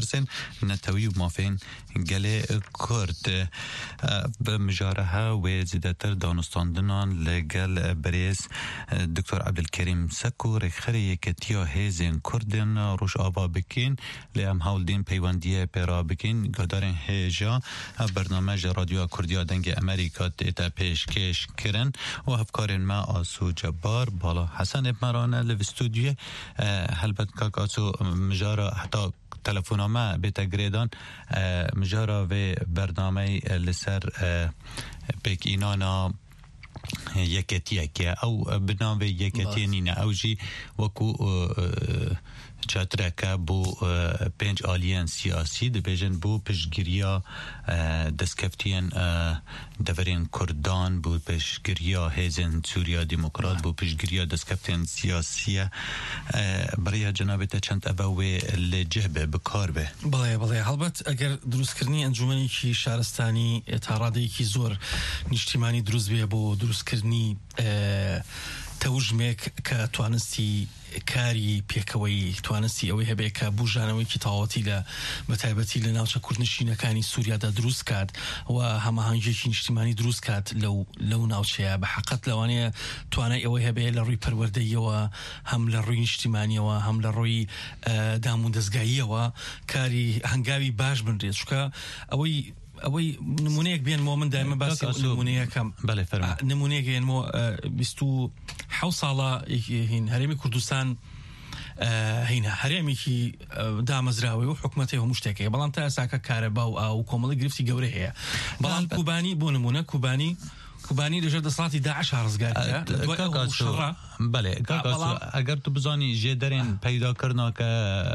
نەتەوی و مافین گەلێ کورد بمجارەها و زیدەتر دانستاندنان لەگەل بەرێز دکتۆر عەبدولکەریم سەک و ڕێکخەرە یەکەتیە هێزên کوردên Rojava bikin lê em hewldên peywendiyê pêra bikin guhdarên hêja bername ji Radyoya Kurdiya Dengê Amerîka tê te pêşkêş kirin û hevkarên me Asû Cebbar bala Hesenê merane li vî stûdyoyê helbet kak Asû mijara heta telefona me bête girêdan mijara vê bernameyê li ser pêkînana یەکەتیەکە ئەو بناوێ یەکەتیە نینە ئەو ژی وەکو چاترەکە بۆ پێنج ئالیان سیاسی دەبێژن بۆ پشتگیریە دەستکەفتیان دەڤەرێن کوردان بۆ پشتگیریە هێزن سووریا دیموکرات بۆ پشتگیریە دەستکەفتیان سیاسیە بڕیا جەنابێتە چەند ئەبە وێ لە جێ بێ بکار بێ بڵێ بڵێ هەڵبەت ئەگەر دروستکردنی ئەنجومەنێکی شارستانی تا ڕادەیەکی زۆر نیشتیمانی دروست بێ بۆ دروستکردنی تەوژمێک کە توانستی کاری پێکەوەی توانستی ئەوەی هەبێ کە بژانەوەیکی تاواتی لە بەتایبەتی لە ناوچە کوردنشینەکانی سووریادا دروست کات و هەماهەنگێکی نیشتیمانی دروست کات لەو لەو ناوچەیە بە حەقەت لەوانەیە توانای ئەوەی هەبێ لە ڕووی پەروەردەیەوە هەم لە ڕووی نیشتیمانیەوە هەم لە ڕووی دام و دەستگاییەوە کاری هەنگاوی باش بنرێت چکە ئەوەی ئەوەی نمونەیەک بێنمەوە من دایمە باسی نمونەیەکەم بەڵێ فەرمە نمونەیەک هێنمەوە بیست و حەوت ساڵە هین هەرێمی کوردستان هینە هەرێمێکی دامەزراوی و حکومەتی هەموو شتێکەیە بەڵام تا ئێساکە کارەبا و ئاو کۆمەڵی گرفتی گەورە هەیە بەڵام کوبانی بۆ نمونە کوبانی کوبانی لەژێر دەسەڵاتی داعش ڕزگارە بەڵێ ئەگەر تو بزانی ژێدەرێن پەیداکردنا کە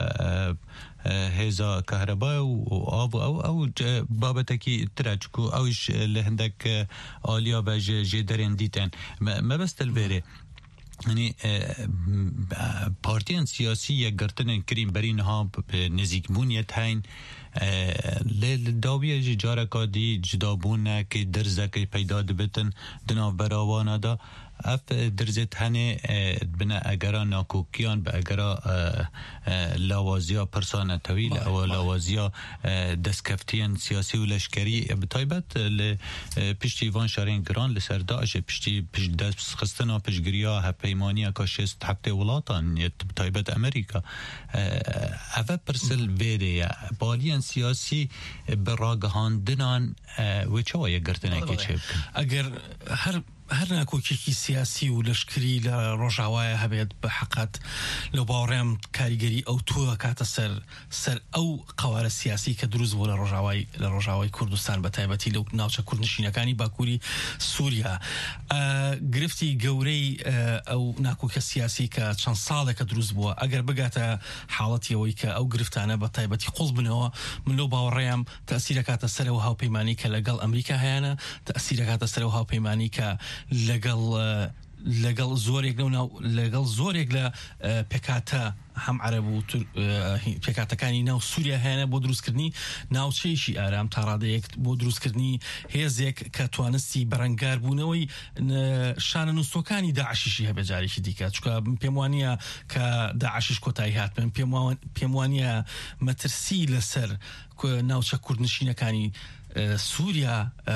هێزا کەهرەبا و ئاو ئەو ئەو بابەتێکی ترە چکو ئەویش لە هەندێک ئالیا بە ژێدەرێن دیتەن مەبەستە لەبێرێ يعني بارتيان سياسية قرتنا كريم برينها نزيكبونية هين للداوية جارة كادي جدابونا كي درزة كي بيداد بتن دنا براوانا دا اف درزت هنه بنا اگرا ناکوکیان به اگرا لاوازیا پرسانه طویل او لاوازیا دستکفتیان سیاسی و لشکری بطایبت پشتی وان شارین گران لسر داعش پشتی پشت دست خستنا پشگریا هپیمانی اکاشست هفته ولاتان بطایبت امریکا اوه پرسل ویده بالیان سیاسی براگهاندنان و چه وایه گرتنه که چه بکن اگر هر هەر ناکۆکێکی سیاسی و لەشکری لە ڕۆژاوایە هەبێت بە حەقەت لەو باوەڕێم کاریگەری ئەو تووە کاتە سەر سەر ئەو قەوارە سیاسی کە دروست بوو لە ڕۆژاوای لە ڕۆژاوای کوردستان بە تایبەتی لەو ناوچە کوردنشینەکانی باکووری سووریا گرفتی گەورەی ئەو ناکۆکە سیاسی کە چەند ساڵێکە دروست بووە ئەگەر بگاتە حاڵەتی ئەوەی کە ئەو گرفتانە بە تایبەتی قوڵ بنەوە من لەو باوەڕێم تەئسیرەکاتە سەرەوە هاوپەیمانی کە لەگەڵ ئەمریکا هەیەە تەئسیرەکاتە سەرەوە هاوپەیمانی کە لەگەڵ لەگەڵ زۆرێک لەو لەگەڵ زۆرێک لە پێکاتە هەم عەرەب و پێکاتەکانی ناو سووریا هەیە بۆ دروستکردنی ناوچەیەکی ئارام تا ڕادەیەک بۆ دروستکردنی هێزێک کە توانستی بەرەنگار بوونەوەی شانە نووسەکانی داعشیشی هەبێ جارێکی دیکە چکە پێم وانە کە داعشیش کۆتایی هاتمن پێم وانە مەترسی لەسەر ناوچە کوردنشینەکانی سووریا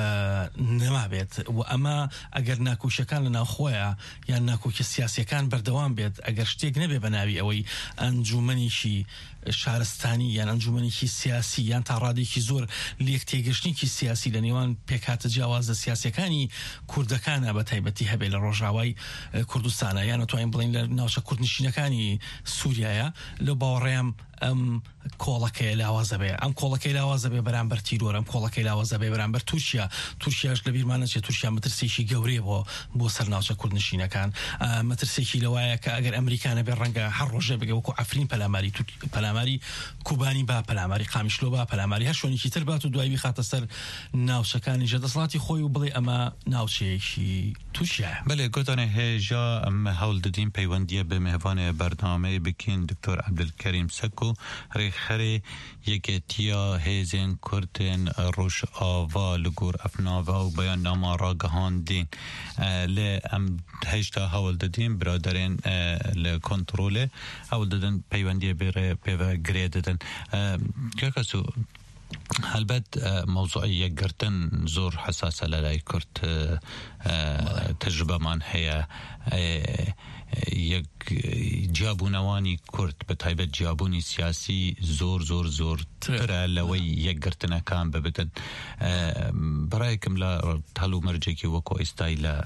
نەما بێت و ئەمە ئەگەر ناکۆشیەکان لە ناوخۆیە یان ناکۆکی سیاسیەکان بەردەوام بێت ئەگەر شتێک نەبێ بە ناوی ئەوەی ئەنجومەنێکی شارستانی یان ئەنجومەنێکی سیاسی یان تا ڕادێکی زۆر لێک تێگەشتێکی سیاسی لە نێوان پێکاتە جیاوازە سیاسیەکانی کوردەکانە بە تایبەتی هەبێت لە ڕۆژاوای کوردستانە یان نەتوانین بڵین لە ناوچە کوردنشینەکانی سووریایە لە باوەڕێم ئەم کۆڵەکەی لاوازە بێ ئەم کۆڵەکەی لاوازە بێ بەرامبەر تیرۆر ئەم کۆڵەکەی لاوازە بێ بەرامبەر تورکیا تورکیاش لە بیرمانە چێت تورکیا مەترسێکی گەورەیە بۆ بۆ سەر ناوچە کوردنشینەکان مەترسێکی لەوایە کە ئەگەر ئەمریکانە بێ ڕەنگە هەر ڕۆژێ بگە وەکو ئەفرین پەلاماری پەلاماری کوبانی با پەلاماری قامیشلۆ با پەلاماری هەر شوێنێکی تر بات و دوای بخاتە سەر ناوچەکانی ژەدەسەڵاتی خۆی و بڵێ ئەمە ناوچەیەکی تووشیایە بەڵێ گوتانە هێژا ئەمە هەوڵ دەدین پەیوەندیە بە میهوانێ بەردەوامەیە بکەین دکتۆر عەبدولکەریم سەک و و ڕێکخەرێ یەکێتیە هێزên کوردên Rojava li gor Efnava û beyannama ragihandîn lê em hêjta hewl didîn biraderên li kontrolê hewl didin peywendiyê bêre pêve girê didin. Kêrkesû هەلبەت مەوزوعی یەکگرتن زۆر حساسە لە لای کورد تەجربەمان هەیە یەک جیابوونەوانی کورد بە تایبەت جیابوونی سیاسی زۆر زۆر زۆر ترە لەوەی یەکگرتنەکان ببدن. بەڕایەکم لە هەڵومەرجێکی وەکو ئێستای لە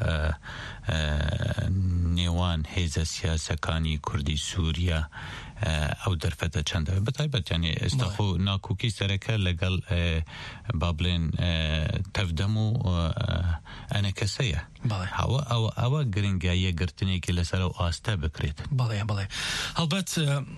نێوان هێزە سیاسەکانی کوردی سووریا ئەو دەرفەتە چەندە بە تایبەت یعنی ئێستا خۆ ناکۆکی سەرەکە لەگەڵ با بڵێن تەفدەم و ئەنەکەسەیە ئەوە ئەوە ئەوە گرنگە یەکگرتنێکی لەسەر ئەو ئاستە بکرێت. بەڵێ بەڵێ هەڵبەت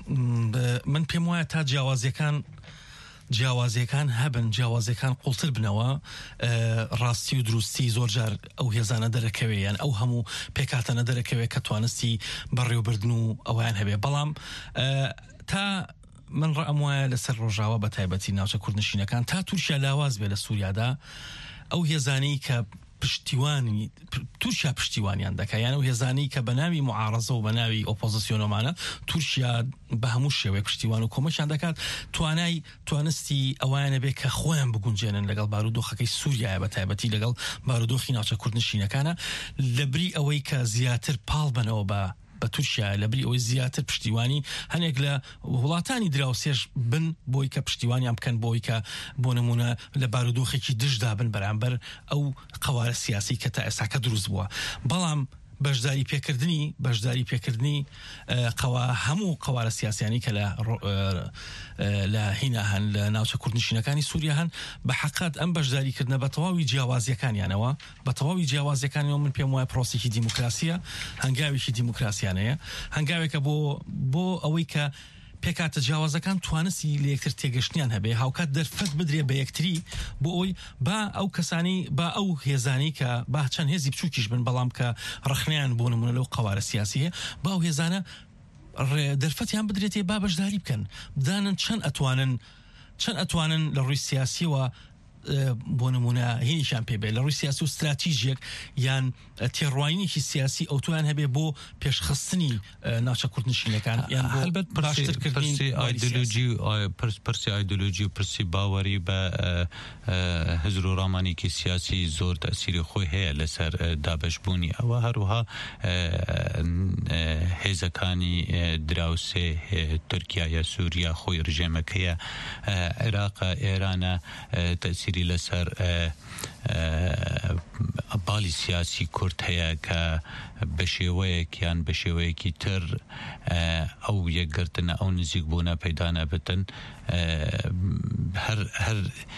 من پێم وایە تا جیاوازیەکان جیاوازیەکان هەبن جیاوازیەکان قوڵتر بنەوە ڕاستی و دروستی زۆر جار ئەو هێزانە دەرەکەوێیان ئەو هەموو پێکاتەنە دەرەکەوێت کە توانستی بەڕێوەبردن و ئەویان هەبێ. بەڵام تا من ڕەم وایە لەسەر ڕۆژاوە بە تایبەتی ناوچە کوردنشینەکان تا تورکیا لاواز بێ لە سووریادا ئەو هێزانەی کە پشتیوانی تورکیا پشتیوانیان دەکە یان ئەو هێزانەی کە بە ناوی معارەزە و بە ناوی ئۆپۆزیسیۆنۆمانە تورکیا بە هەموو شێوەیە پشتیوان و کۆمەکیان دەکات توانای توانستی ئەوانە بێ کە خۆیان بگونجێنن لەگەڵ بارودۆخەکەی سووریایە بە تایبەتی لەگەڵ بارودۆخی ناوچە کوردنشینەکانە لەبری ئەوەی کە زیاتر پاڵ بنەوە بە بە تورکیا لەبری ئەوەی زیاتر پشتیوانی هەنێک لە وڵاتانی دراوسێش بن بۆی کە پشتیوانیان بکەن بۆی کە بۆ نمونە لە بارودۆخێکی دژدا بن بەرامبەر ئەو قەوارە سیاسی کە تا ئێستاکە دروست بووە. بەڵام بەشداری پێکردنی بەشداری پێکردنی قەوا هەموو قەوارە سیاسیانی کە لە لە هینا هەن لە ناوچە کوردنشینەکانی سووریا هەن بە حەقات ئەم بەشداریکردنە بە تەواوی جیاوازیەکانیانەوە بە تەواوی جیاوازیەکانەوە من پێم وایە پرۆسێکی دیموکراسیە هەنگاوێکی دیموکراسیانەیە هەنگاوێکە بۆ بۆ ئەوەی کە پێکاتە جیاوازەکان توانستی لە یەکتر تێگەشتیان هەبێ هاوکات دەرفەت بدرێ بە یەکتری بۆ ئەوی با ئەو کەسانی با ئەو هێزانی کە با چەند هێزی بچووکیش بن بەڵام کە ڕخنیان بۆ نمونە لەو قەوارە سیاسیە با ئەو هێزانە دەرفەتیان بدرێتێ با بەشداری بکەن بدانن چەند ئەتوانن چەند ئەتوانن لە ڕووی سیاسیەوە بۆ نمونە هینیشان پێبێ لە ڕووی سیاسی و استراتیژیەک یان تێڕوانینێکی سیاسی ئەو توان هەبێ بۆ پێشخستنی ناوچە کوردنشینەکان یان هەلبەت باشترکردنی ئایدۆلۆژی پرسی ئایدۆلۆژی و پرسی باوەری بە هزر و ڕامانێکی سیاسی زۆر تەسیری خۆی هەیە لەسەر دابەشبوونی ئەوە هەروها هێزەکانی دراوسێ تورکیا سووریا خۆی ڕژێمەکەیە عێراقە ئێرانە تەسیری لەسەر باڵی سیاسی کورد هەیە کە بە شێوەیەکیان بە شێوەیەکی تر ئەو یەکگرتنە ئەو نزیک بوونە پەیدا نەبتن هەر هەر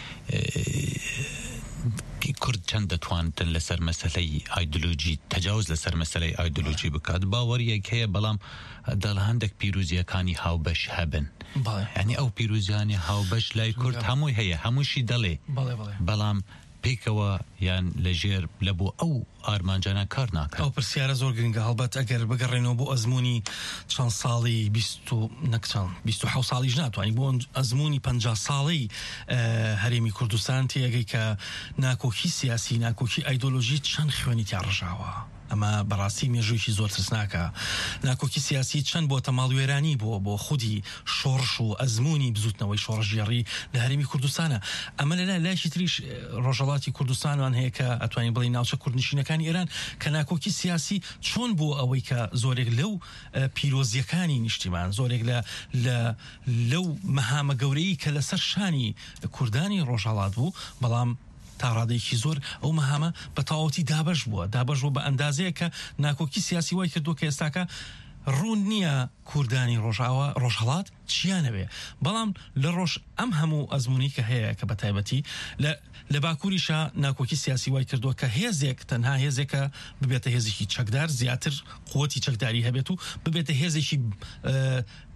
کورد چەند دەتوانتن لەسەر مەسەلەی ئایدۆلۆژی تەجاوز لەسەر مەسەلەی ئایدۆلۆژی بکات باوەریەک هەیە بەڵام دەڵ هەندێک پیرۆزیەکانی هاوبەش هەبن یعنی ئەو پیرۆزیانی هاوبەش لای کورد هەمووی هەیە هەمووشی دەڵێ بەڵام پێکەوە یان لەژێر لە بۆ ئەو ئارمانجانە کار ناکات. ئەو پرسیارە زۆر گرنگە هەڵبەت ئەگەر بگەڕێنەوە بۆ ئەزمموی چەند ساڵی نەکچەند بیست و حەوت ساڵیش ناتوانین بۆ ئەزمموی پەنجا ساڵی هەرێمی کوردستان تێگەی کە ناکۆکی سیاسی ناکۆکی ئایدۆلۆژی چەند خوێنی تیا ڕژاوە. ئەمە بەڕاستی مێژوویکی زۆر ترسناکە ناکۆکی سیاسی چەند بۆ تەماڵوێرانی بووە بۆ خودی شۆڕش و ئەزمموی بزوتنەوەی شۆڕژێڕی لە هەرێمی کوردستانە. ئەمە لەلا لاشی تریش ڕۆژهەڵاتی کوردستانوان هەیە کە ئەتوانین بڵێ ناوچە کوردنشینەکانی ئێران کە ناکۆکی سیاسی چۆن بۆ ئەوەی کە زۆرێک لەو پیرۆزیەکانی نیشتیمان زۆرێک لە لەو مەهامە گەورەی کە لەسەر شانی کوردانی ڕۆژهەڵات بوو بەڵام تا ڕادێکی زۆر ئەو مەهامە بە تەواوەتی دابەش بووە دابەش بوو بە ئەندازەیە کە ناکۆکی سیاسی وای کردووە کە ئێستاکە ڕوون نییە کوردانی ڕۆژاوە ڕۆژهەڵات چیانەوێ بەڵام لە ڕۆژ ئەم هەموو ئەزمموی کە هەیە کە بە تایبەتی لە باکووریشە ناکۆکی سیاسی وای کردووە کە هێزێک تەنها هێزێکە ببێتە هێزێکی چەکدار زیاتر قووەتی چەکداری هەبێت و ببێتە هێزێکی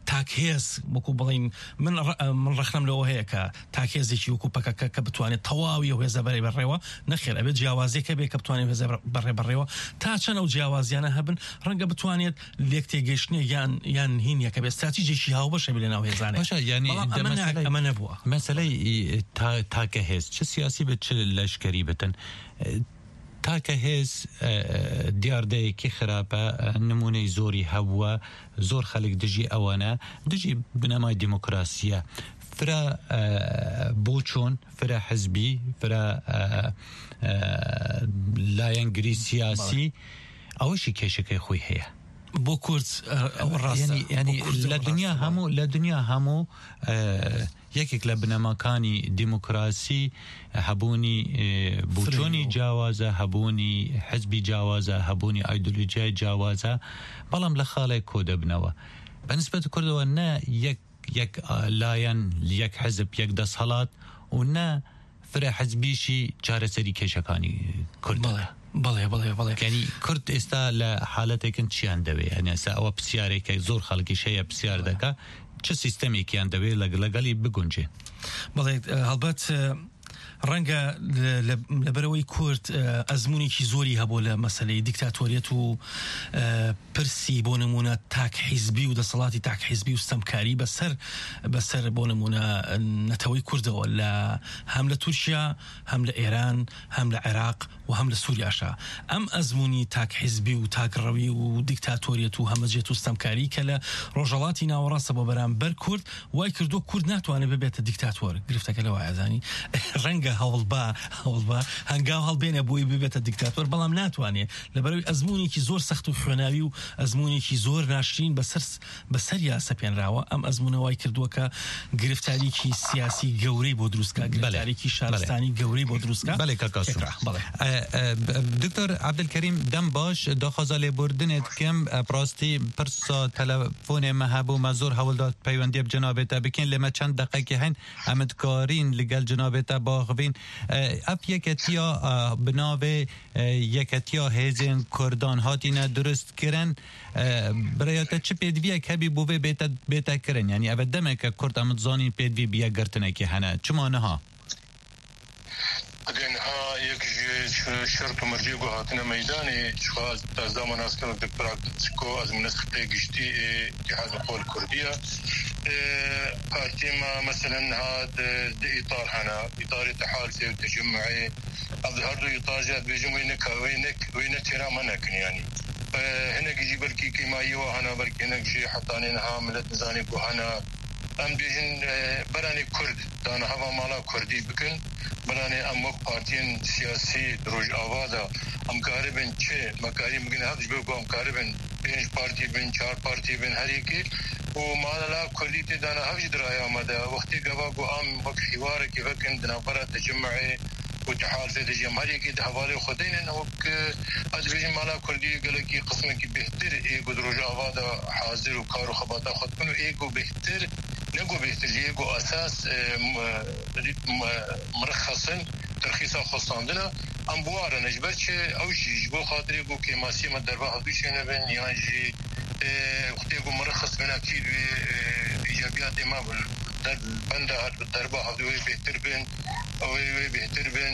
تاکهێز وەکو بڵین من من ڕخنم لەوە هەیە کە تاکهێزێکی وەکو پەکەکە کە بتوانێت تەواوی و هێزە بەرەی بەڕێوە نەخێر ئەبێت جیاوازیەکە بێ کە بتوانێت هێزە بەڕێ بەڕێوە تا چەنە و جیاوازیانە هەبن ڕەنگە بتوانێت لێک تێگەیشتنی یان یان هینیەکە بێت استراتیژیێکی هاوبەشە بێ لەناو هێزانێک باشە ینی ئەمە نەبووە مەسەلەی تاکە هێز چ سیاسی بێت چ لەشکەری بتن تاکە هێز دیاردەیەکی خراپە نمونەی زۆری هەبووە زۆر خەڵک دژی ئەوانە دژی بنەمای دیموکراسیە فرە بۆ چۆن فرە حزبی فرە لایەنگری سیاسی ئەوەشی کێشەکەی خۆی هەیە بۆ کورد ینی لە دنیا هەموو لە دنیا هەموو یەکێک لە بنەماکانی دیموکراسی هەبوونی بوچۆنی جیاوازە هەبوونی حزبی جیاوازە هەبوونی ئایدۆلۆژیای جیاوازە بەڵام لە خاڵێک کۆ دەبنەوە بەنسبەت کوردەوە نە یەک یەک لایەن یەک حزب یەک دەسەڵات و نە فرە حزبیشی چارەسەری کێشەکانی کوردەوە بەڵێ بڵێ بڵێکانی کورد ئێستا لە حالەتێکن چیان دەوێ ئەنێسا ئەوە پرسیارێکە زۆر خەڵکی شەیە پرسیار دەکە چه سیستەمێکیان دەوێت لەگەڵی بگونجێ بڵێ هەڵبەت ڕەنگە لەبەرەوەی کورد ئەزمونێکی زۆری هەبوو لە مەسەلەی دیکتاتۆریەت و پرسی بۆ نمونە تاک حیزبی و دەسەڵاتی تاک حیزبی و ستەمکاری بەسەر بەسەر بۆ نمونە نەتەوەی کوردەوە لە هەم لە تورکیا هەم لە ئێران هەم لە عێراق و هەم لە سووریاشا ئەم ئەزمونی تاک حیزبی و تاکڕەوی و دیکتاتۆریەت و هەمەجێت و ستەمکاری کە لە ڕۆژەڵاتی ناوەڕاستە بۆ بەرامبەر کورد وای کردو کورد ناتوانێت ببێتە دیکتاتۆر گرفتەکە لەوە ئازانی ڕەنگە هەوڵبا هەوڵبا هەنگاو هەڵبێنە بۆی ببێتە دیکتاتۆر بەڵام ناتوانێت لەبەرەوەی ئەزمونێکی زۆر سەخت و خوێناوی و ئەزمونێکی زۆر ناشرین بەسەر بەسەریا سەپێنراوە ئەم ئەزمونەوەی کردووە کە گرفتاریکی سیاسی گەورەی بۆ دروستکە گرفتاریکی شارستانی گەورەی بۆ دروستکە بەڵێ کاکاسو دکتۆر عەبدولکەریم دەم باش داخوازا لێبوردنێت کەم ئەپڕاستی پرسا تەلەفۆنێمە هەبوو مە زۆر هەوڵدا پەیوەندیە بجەنابێتە بکەین لێمە چەند دقەیەکی هەین ئەمدکارین لەگەڵ جەنابێتە باغبین ئەف یەکەتیا بناوێ یەکەتیا هێزێن کوردان هاتینە دروستکردن برایەتە چ پێدویەک هەبی بۆ بێ بێتە کردن یعنی ئەوە دەمێکە کورد ئەمدزانی پێدوی بیەگرتنێکی هەنە چمانەها ها یک شرط و مرجی گو هاتنه میدانی شخواست از دامان از کنه در پراکتیکو از منسخه گشتی جهاز قول کردیه پارتی ما مثلا هاد ده اطار هنا اطار تحالفي وتجمعي افضل هردو اطار جاد بيجم وينك وينك وينك ترى ما نكن يعني هنا جي بركي كيما يوا هنا بركي هنا جي حطاني نها ملت نزاني بو هنا ام بيجن براني كرد دانا هوا مالا كردي بكن براني ام وقت پارتين سياسي روج آوادا ام قاربن چه مكاري ممكن هادش بيقو ام قاربن پنج پارتي بن چار پارتي بن هر يكي ومالا لا كردي دانا هاوش درايا آمادا وقتي قواقو ام وقت حوارك وكن دنا برا تجمعي وتحالفي تجمعي كي دهوالي خدين وك از بيجن مالا كردي قالكي قسمك بهتر ايقو دروج آوادا حاضر وكارو خباتا خد كنو ايقو بهتر نقو بهتر ايقو اساس مرخصن ترخيصا خصاندنا ام بوارا نجبت او شي جبو خاطر يقو كيماسي ما دربا هدوشي نبن يانجي وقت يقو مرخص من اكيد ايجابيات ما بندا دربا هدوي بهتر بن او بهتر بن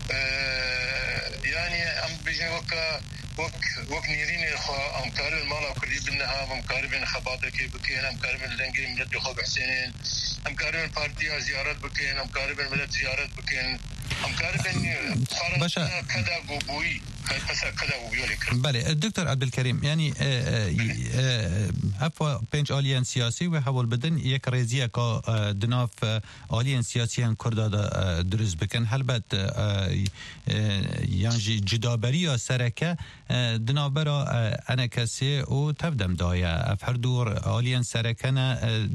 يعني ام بيجي وكا وك وك نيرين ام كارب المالا كردي بنها ام كارب خباطه كي بكين ام كارب لنجي ملت خو حسين ام كارب بارتي زيارات بكين ام كارب ملت زيارات بكين ام كارب باشا كذا بوبوي بله دکتر عبدالکریم یعنی افوا پنج آلیان سیاسی و حول بدن یک ریزیه که دناف آلیان سیاسی ان کرده درست بکن هلبت یعنی جدابری یا سرکه دنابرا انا کسی او تبدم دایا اف هر دور آلیان سرکنه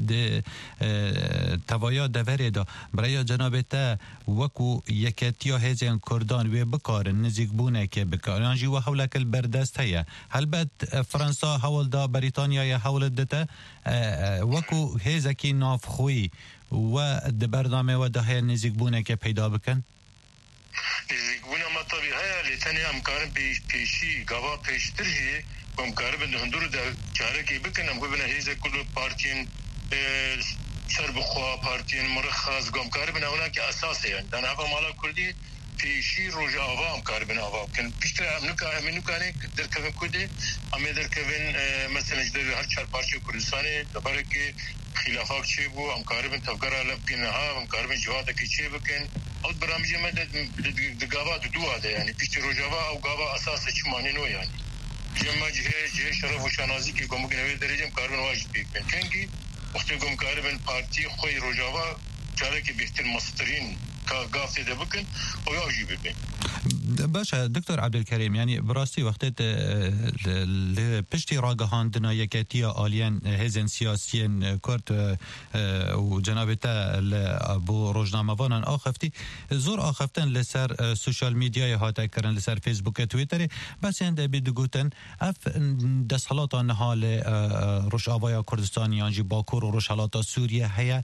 توایا دوری دا برای جنابتا وکو یکتیا هزین کردان و بکارن نزیک بونه که بکارن جی و حولک البردست هیا هلبت فرانسا حول دا بریتانیا یا حول دتا وکو هزکی ناف خوی و د برنامه و ده نزیک بونه که پیدا بکن نزیک بونه ما طبیعه لیتنی امکان پیشی گوا پیشتر جی امکان به هندور دا چاره کی بکنم کو بنا هیز کل پارتین سر بخوا پارتین مرخص گم کار بنا اونا که اساسه یعنی دان هوا مالا کردی پیشی روز آوام کار بنا آوام کن بیشتر امنو که امنو کنه در کفن کده اما در کفن مثلا جدر هر چهار پارچه کردستانه دباره که خلافات چه بو ام کار بنا تفکر علب کنه ها ام کار بنا جواده که چه بکن اول برامجی مدد دگاوا دو هذا يعني بيشتي روجاوا او غاوا اساسا چ معنی نو يعني جمع جه جه شرف و شنازی که گم کنه درجه کاربن واجب بکن کنگی وقتی گم کاربن پارتی خوی روجاوا چاره که بهتر مسترین کا گافته ده بکن او واجب بکن باشا دكتور عبد الكريم يعني براسي وقت لبشتي راجهاندنا يكاتيا آليان هزن سياسيين كورت وجنابتا ابو روجنامه‌وان آخفتي زور آخفتن لسر سوشال ميديا هاتا كرن لسر فيسبوك تويتر بس عند بدگوتن اف دسحلات نهال روشاوايا كردستان يانجي باكور وروشالات سوريا هي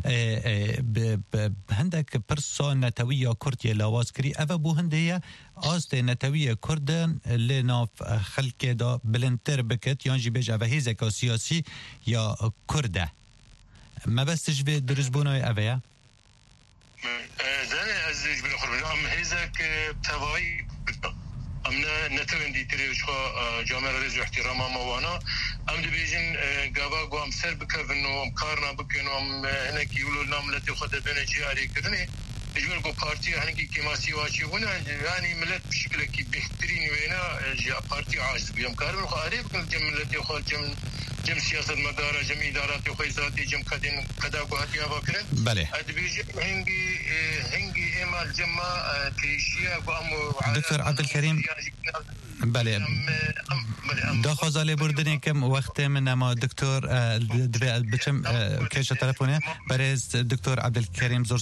هندك برسون نتويا كردية لواسكري اف بو هندية آست نتوی کردن لناف خلق دا بلندتر بکت یانجی بیج اوه هیزکا سیاسی یا کرده ما بستش به درست بونای اوه زنه از جبل خربان ام هیزک توائی ام نتوین دیتری شخوا جامعه رئیس و احترام موانا ام دی بیجن گاوا گو ام سر بکفن و ام کارنا بکن و ام هنکی یولو ناملتی خود بین جیاری کردنی اجمل کو پارتی هنگی که ما سیواچی هونه یعنی ملت بشکل کی بهترین وینا جا پارتی عاجز بیام کارم خو عریب کن جم ملت خو جم جم سیاست مدار جم ادارات خو ذاتی جم کدین کدا کو هتیا بکره بله ادبیج هنگی هنگی اما جما تریشیا کو ام دكتور عبد الكريم بله دا خازاله بردنی کم وقت من ما دکتر بچم کش تلفنه برای دکتر عبد الكريم